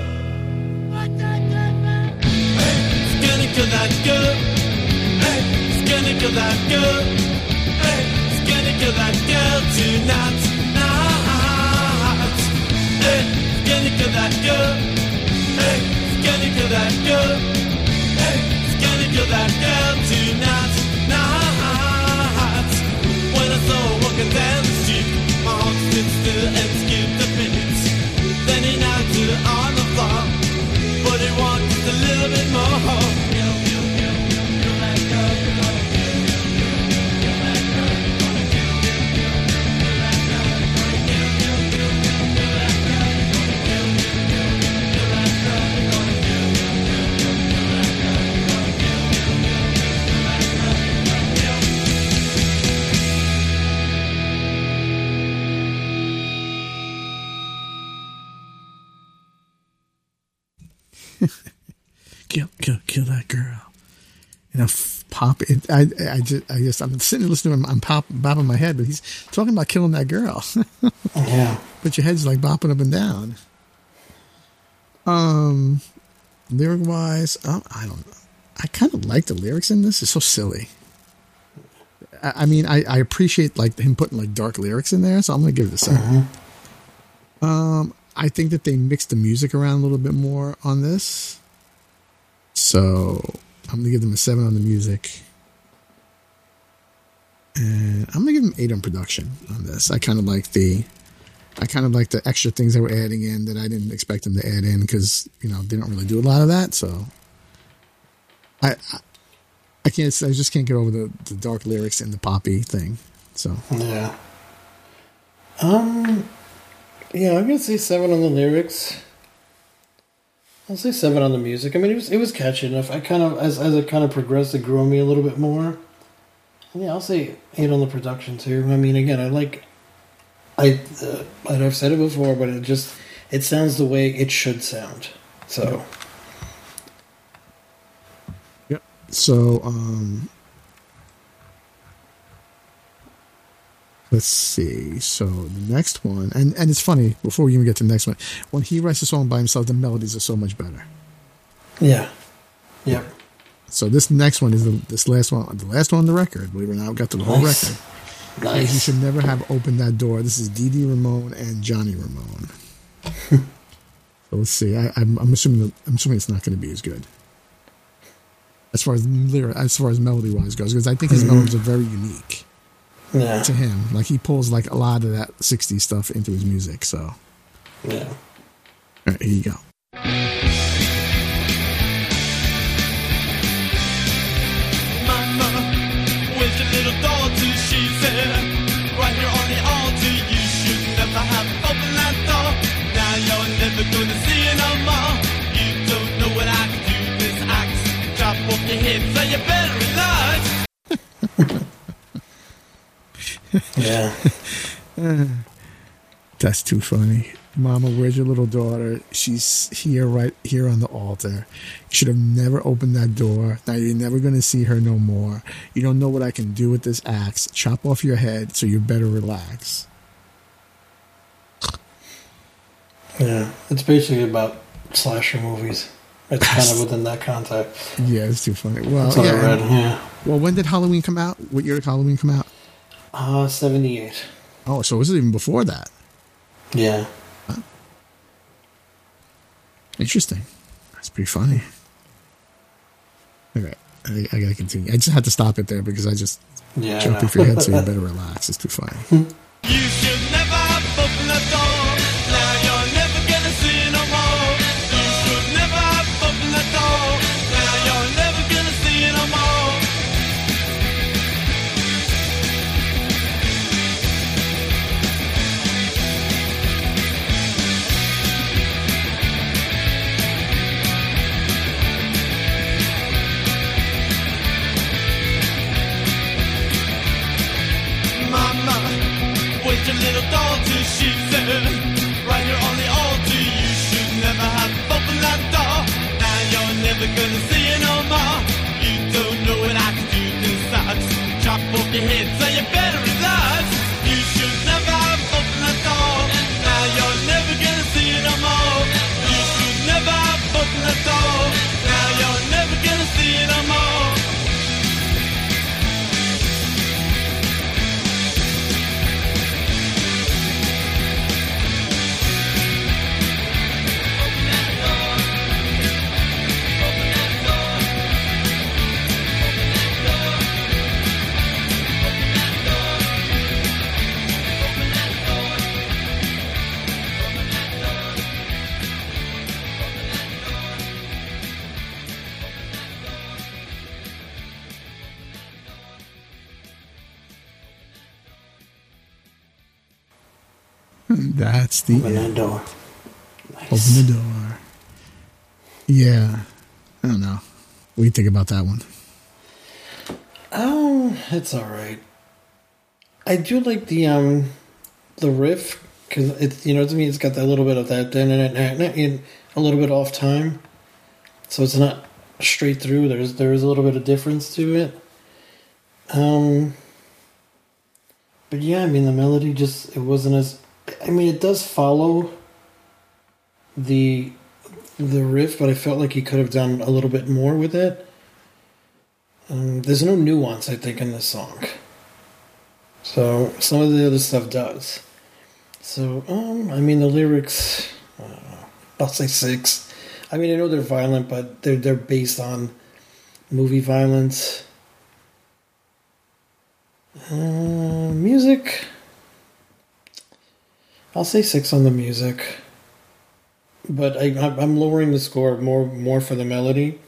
Hey, it's gonna kill that girl. Hey, it's gonna kill that girl. Hey, it's gonna kill that girl tonight. Hey, it's gonna kill that girl. Hey, it's gonna kill that girl. Hey, it's gonna kill that girl tonight. When I saw her walking down the street, my heart stood still and skipped a beat. Then he knocked her on the floor, but he wanted just a little bit more. Kill that girl, kill that girl, kill that girl, kill that girl. And I pop it. I'm sitting there listening to him. I'm bopping my head, but he's talking about killing that girl. Yeah. But your head's like bopping up and down. Lyric wise, I don't know. I kind of like the lyrics in this. It's so silly. I mean, I appreciate like him putting like dark lyrics in there, so I'm gonna give it a 7. I think that they mixed the music around a little bit more on this, so I'm gonna give them a 7 on the music, and I'm gonna give them 8 on production on this. I kind of like the extra things they were adding in that I didn't expect them to add in, because they don't really do a lot of that. So I just can't get over the dark lyrics and the poppy thing. So yeah. Yeah, I'm gonna say 7 on the lyrics. I'll say 7 on the music. I mean, it was catchy enough. I kind of, as it kind of progressed, it grew on me a little bit more. And yeah, I'll say 8 on the production too. I mean, again, I've said it before, but it sounds the way it should sound. So. Yep. So, let's see. So the next one, and it's funny, before we even get to the next one, when he writes a song by himself, the melodies are so much better. Yeah. Yep. So this next one is the last one on the record. Believe it or not, I've got the whole record. Nice. You should never have opened that door. This is Dee Dee Ramone and Johnny Ramone. So let's see. I'm assuming it's not going to be as good as far as melody wise goes, because I think his melodies are very unique. Yeah. To him, like he pulls like a lot of that 60s stuff into his music. So yeah. All right, here you go. Where's your little daughter? She said, right here on the altar. You should never have opened that door. Now you're never gonna see it no more. You don't know what I can do. This axe chop off your head, so you better relax. Yeah. That's too funny. Mama, where's your little daughter? She's here, right here on the altar. You should have never opened that door. Now you're never going to see her no more. You don't know what I can do with this axe. Chop off your head, so you better relax. Yeah. It's basically about slasher movies. It's kind of within that context. Yeah, it's too funny. Well, That's what I read, yeah. Well, when did Halloween come out? What year did Halloween come out? 78. Oh, so was it even before that? Yeah. Interesting. That's pretty funny. All right. I got to continue. I just had to stop it there because I just jumped off your head, so you better relax. It's too funny. You should never have opened the door. Now you're never gonna see it no more. You should never have opened the door. Now you're never gonna see it no more. Mama, where's your little daughter? She said, right here on the altar. You should never have opened that door. Now you're never gonna see it no more. You don't know what I can do. This sucks. Chop off your head, so you better relax. You should never have opened that door. Now you're never gonna see it no more. You should never have opened that door. Now you're never gonna see it no more. That's the Open that door. Nice. Open the door. Yeah. I don't know. What do you think about that one? Oh, it's all right. I do like the riff because it's to me it's got that little bit of that a little bit off time, so it's not straight through. There is a little bit of difference to it. But yeah, I mean the melody it wasn't as. I mean it does follow the riff, but I felt like he could have done a little bit more with it. There's no nuance, I think, in this song. So some of the other stuff does. So I mean the lyrics, I'll say 6. I mean I know they're violent, but they're based on movie violence. Music, I'll say 6 on the music. But I'm lowering the score more for the melody.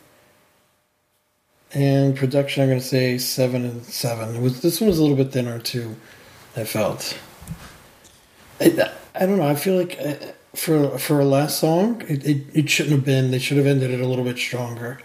And production, I'm going to say 7 and 7. This one was a little bit thinner too, I felt. I don't know. I feel like for a last song, it shouldn't have been. They should have ended it a little bit stronger.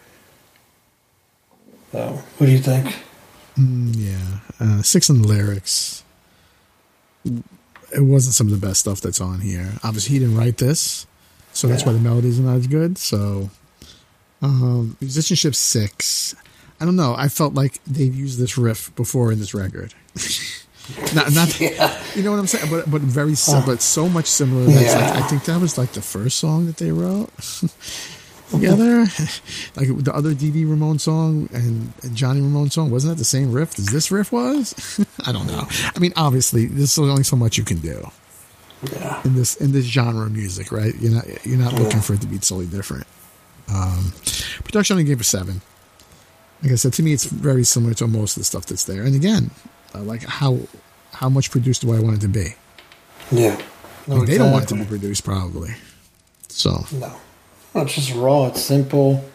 So, what do you think? Yeah, 6 in the lyrics. It wasn't some of the best stuff that's on here. Obviously, he didn't write this, so that's why the melodies are not as good. So, musicianship 6. I don't know. I felt like they've used this riff before in this record. not you know what I'm saying, but very but so much similar. That's like, I think that was like the first song that they wrote together. Like the other Dee Ramone song and Johnny Ramone song, wasn't that the same riff as this riff was? I don't know. I mean, obviously, there's only so much you can do. Yeah. In this genre of music, right? You're not looking for it to be totally different. Production I gave a 7. Like I said, to me, it's very similar to most of the stuff that's there. And again, like how much produced do I want it to be? Yeah. No, they don't want it to be produced, probably. So no, it's just raw. It's simple.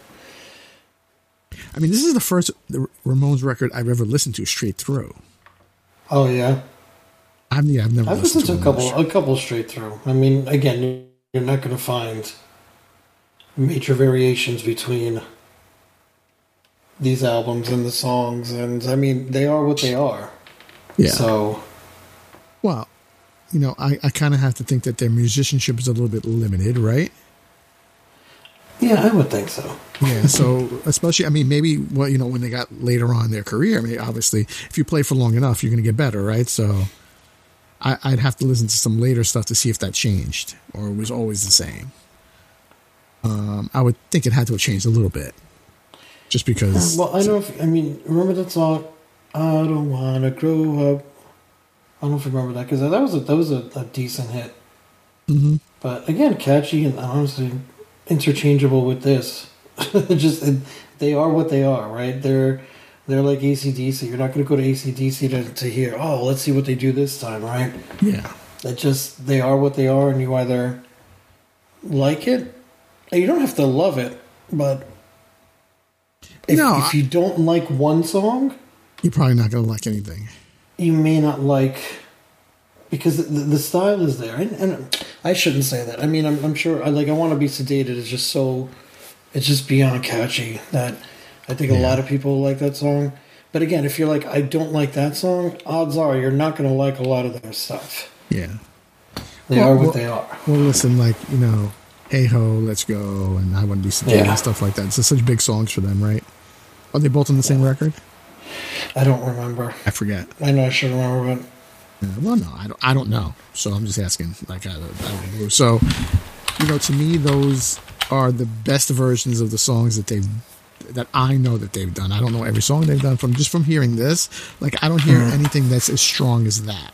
I mean, this is the first Ramones record I've ever listened to straight through. Oh yeah. I've never listened to a couple straight through. I mean, again, you're not going to find major variations between these albums and the songs, and I mean, they are what they are. Yeah. So, well, I kind of have to think that their musicianship is a little bit limited, right? Yeah, I would think so. Yeah, so especially, I mean, maybe when they got later on in their career, I mean, obviously, if you play for long enough, you're going to get better, right? So, I'd have to listen to some later stuff to see if that changed or it was always the same. I would think it had to have changed a little bit, just because. Well, remember that song? I don't want to grow up. I don't know if you remember that, because that was a decent hit. Mm-hmm. But again, catchy and honestly interchangeable with this. They are what they are, right? They're like AC/DC. You're not going to go to AC/DC to hear, oh, let's see what they do this time, right? Yeah. They are what they are, and you either like it, you don't have to love it, but if you don't like one song, you're probably not going to like anything. You may not like, because the style is there, and I shouldn't say that. I mean, I'm sure. I Want to Be Sedated is just so, it's just beyond catchy that I think a lot of people like that song. But again, if you're like, I don't like that song, odds are you're not going to like a lot of their stuff. Yeah, they are what they are. Well, listen, Hey Ho, Let's Go, and I Want to Be Sedated and stuff like that. It's such big songs for them, right? Are they both on the same record? I don't remember. I forget. I know I should remember, but well, no, I don't know. So I'm just asking. I don't know. So, to me, those are the best versions of the songs that I know that they've done. I don't know every song they've done from hearing this. I don't hear anything that's as strong as that.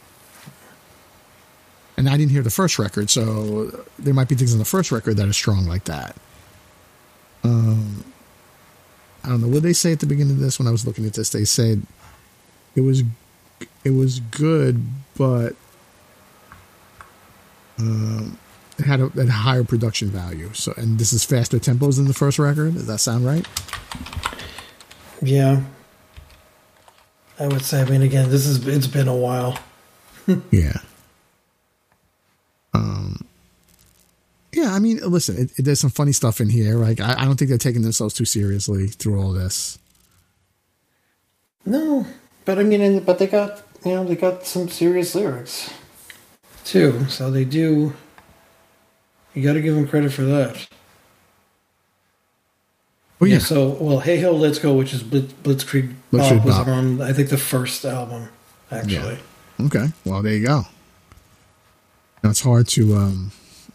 And I didn't hear the first record, so there might be things on the first record that are strong like that. I don't know. What did they say at the beginning of this? When I was looking at this, they said it was good, but it had a higher production value. So, and this is faster tempos than the first record. Does that sound right? Yeah, I would say. I mean, again, it's been a while. Yeah. Yeah, I mean, listen, there's some funny stuff in here. I don't think they're taking themselves too seriously through all this. No, but I mean, but they got some serious lyrics too. So they do. You got to give them credit for that. Oh yeah. So, Hey Ho, Let's Go, which is Blitzkrieg Bop, was on, I think, the first album, actually. Yeah. Okay. Well, there you go. Now it's hard to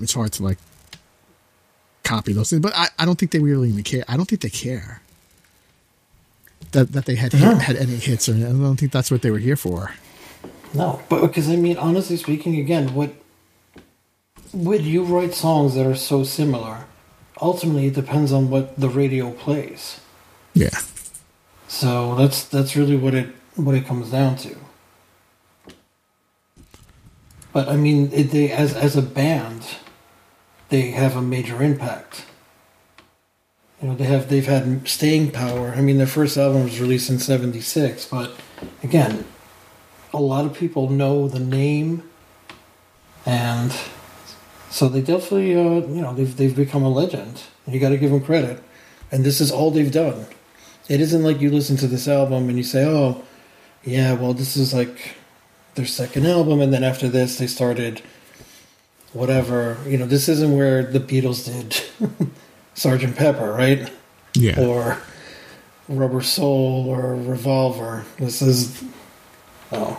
copy those things, but I don't think they really even care. I don't think they care that they had any hits, or I don't think that's what they were here for. No, but because I mean, honestly speaking, again, would you write songs that are so similar? Ultimately, it depends on what the radio plays. Yeah. So that's really what it comes down to. But I mean, they as a band, they have a major impact. They've had staying power. I mean, their first album was released in '76, but again, a lot of people know the name And so they definitely, they've become a legend. You got to give them credit. And this is all they've done. It isn't like you listen to this album and you say, oh, yeah, well, this is like their second album, and then after this they started whatever. This isn't where the Beatles did Sgt. Pepper, right? Yeah. Or Rubber Soul or Revolver. This is... Oh.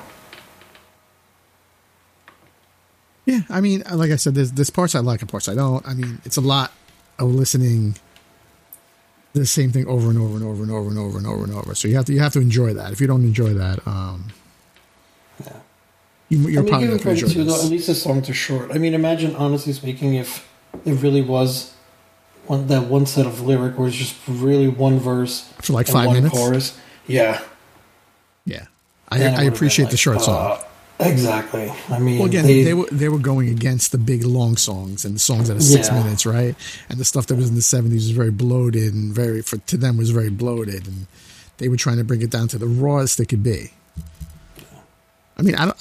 Yeah, I mean, like I said, there's parts I like and parts I don't. I mean, it's a lot of listening the same thing over and over and over and over and over and over and over. So you have to enjoy that. If you don't enjoy that, yeah, you're probably give not going to enjoy this. At least the songs are short. I mean, imagine, honestly speaking, if it really was that one set of lyric where it's just really one verse for like and 5 one minutes. Chorus. Yeah, yeah. I appreciate the short song. Exactly. I mean, well, again, they were going against the big long songs and the songs that are 6 minutes, right? And the stuff that was in the 70s was very bloated and to them was very bloated, and they were trying to bring it down to the rawest it could be. I mean, I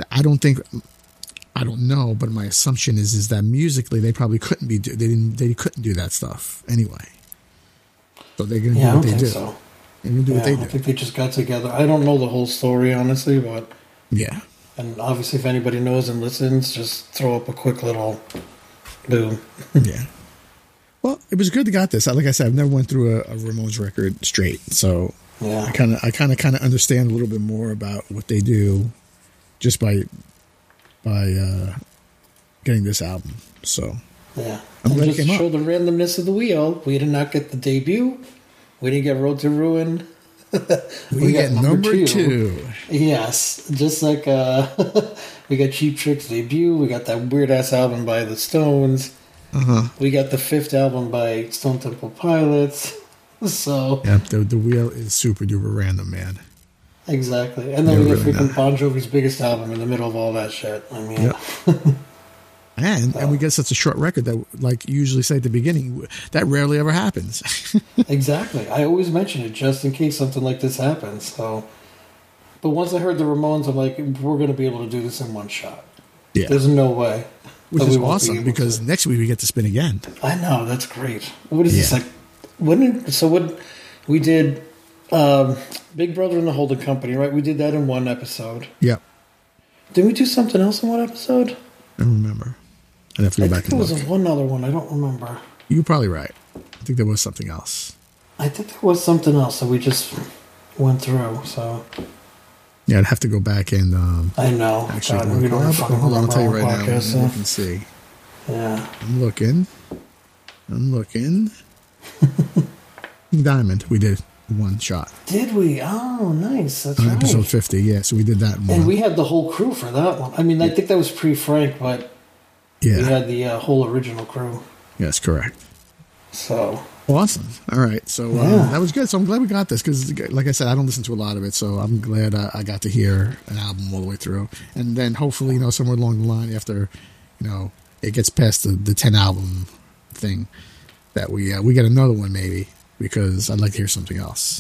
don't know, but my assumption is that musically they probably couldn't they couldn't do that stuff anyway. So they're going to do what they do. So. They're going to do what they do. I think they just got together. I don't know the whole story, honestly, but yeah. And obviously, if anybody knows and listens, just throw up a quick little boom. Yeah. Well, it was good to got this. Like I said, I've never went through a Ramones record straight, so yeah. I kind of understand a little bit more about what they do just by getting this album. So yeah, I'm glad just it came to show up. the randomness of the wheel. We did not get the debut. We didn't get Road to Ruin. We got number two. Yes, just like we got Cheap Trick's debut. We got that weird ass album by the Stones. We got the 5th album by Stone Temple Pilots. So yeah, the wheel is super duper random, man. Exactly, and then we got really freaking Bon Jovi's biggest album in the middle of all that shit. I mean, yep. And we get such a short record that, like you usually say at the beginning, that rarely ever happens. Exactly. I always mention it just in case something like this happens. So, but once I heard the Ramones, I'm like, we're going to be able to do this in one shot. Yeah, there's no way. Which is awesome because next week we get to spin again. I know, that's great. What is this like? What we did? Big Brother and the Holding Company, right? We did that in one episode. Yep. Did we do something else in one episode? I don't remember. I'd have to go back and look. There was one other one. I don't remember. You're probably right. I think there was something else. I think there was something else that we just went through. So yeah, I'd have to go back and. I know. Actually, God, we don't fucking hold on. I'll tell you right podcast, now. Look and see. Yeah, I'm looking. Diamond. We did one shot. Did we? Oh, nice. That's right. Episode 50. Yeah, so we did that one. And we had the whole crew for that one. I mean, I think that was pre-Frank, but we had the whole original crew. Yes, correct. So awesome. All right, so that was good. So I'm glad we got this because, like I said, I don't listen to a lot of it, so I'm glad I got to hear an album all the way through. And then hopefully, somewhere along the line after, it gets past the 10 album thing, that we get another one maybe because I'd like to hear something else.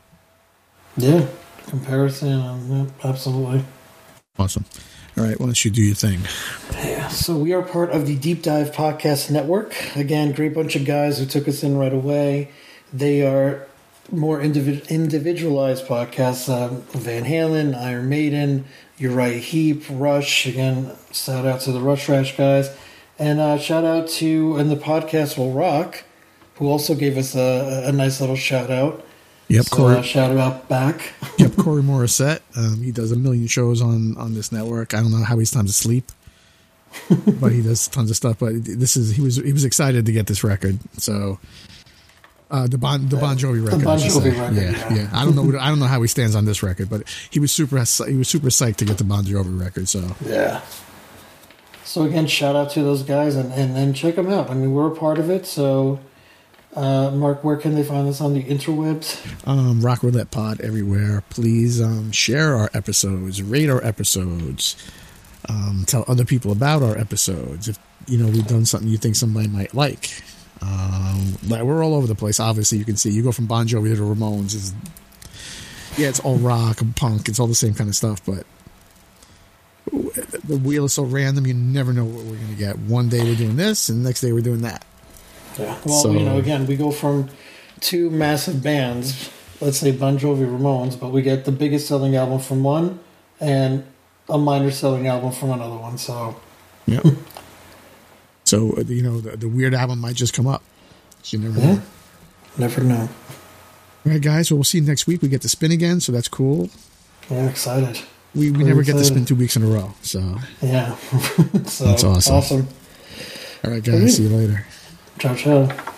Yeah, comparison. Yeah, absolutely. Awesome. All right, why don't you do your thing? Yeah, so we are part of the Deep Dive Podcast Network. Again, great bunch of guys who took us in right away. They are more individualized podcasts. Van Halen, Iron Maiden, Uriah Heep, Rush. Again, shout out to the Rush Rash guys. And shout out to And the Podcast Will Rock, who also gave us a nice little shout out. Yep, so, Corey. Shout out back. Yep, Corey Morissette. He does a million shows on this network. I don't know how he's time to sleep, but he does tons of stuff. But he was excited to get this record. So the Bon Jovi record. The Bon Jovi record. Yeah. I don't know how he stands on this record, but he was super psyched to get the Bon Jovi record. So yeah. So again, shout out to those guys and check them out. I mean, we're a part of it, so. Mark, where can they find us on the interwebs? Rock Roulette Pod everywhere. Please share our episodes, rate our episodes, tell other people about our episodes. If we've done something you think somebody might like. We're all over the place. Obviously, you can see you go from Bon Jovi to the Ramones. It's all rock and punk. It's all the same kind of stuff, but the wheel is so random. You never know what we're going to get. One day we're doing this, and the next day we're doing that. Yeah. Well, again, we go from two massive bands, let's say Bon Jovi, Ramones, but we get the biggest selling album from one and a minor selling album from another one. So, yeah. So, the weird album might just come up. So you never know. Never know. All right, guys. Well, we'll see you next week. We get to spin again, so that's cool. Yeah, excited. We never get to spin 2 weeks in a row. So yeah. So, that's awesome. Awesome. All right, guys. See you later. Ciao, ciao.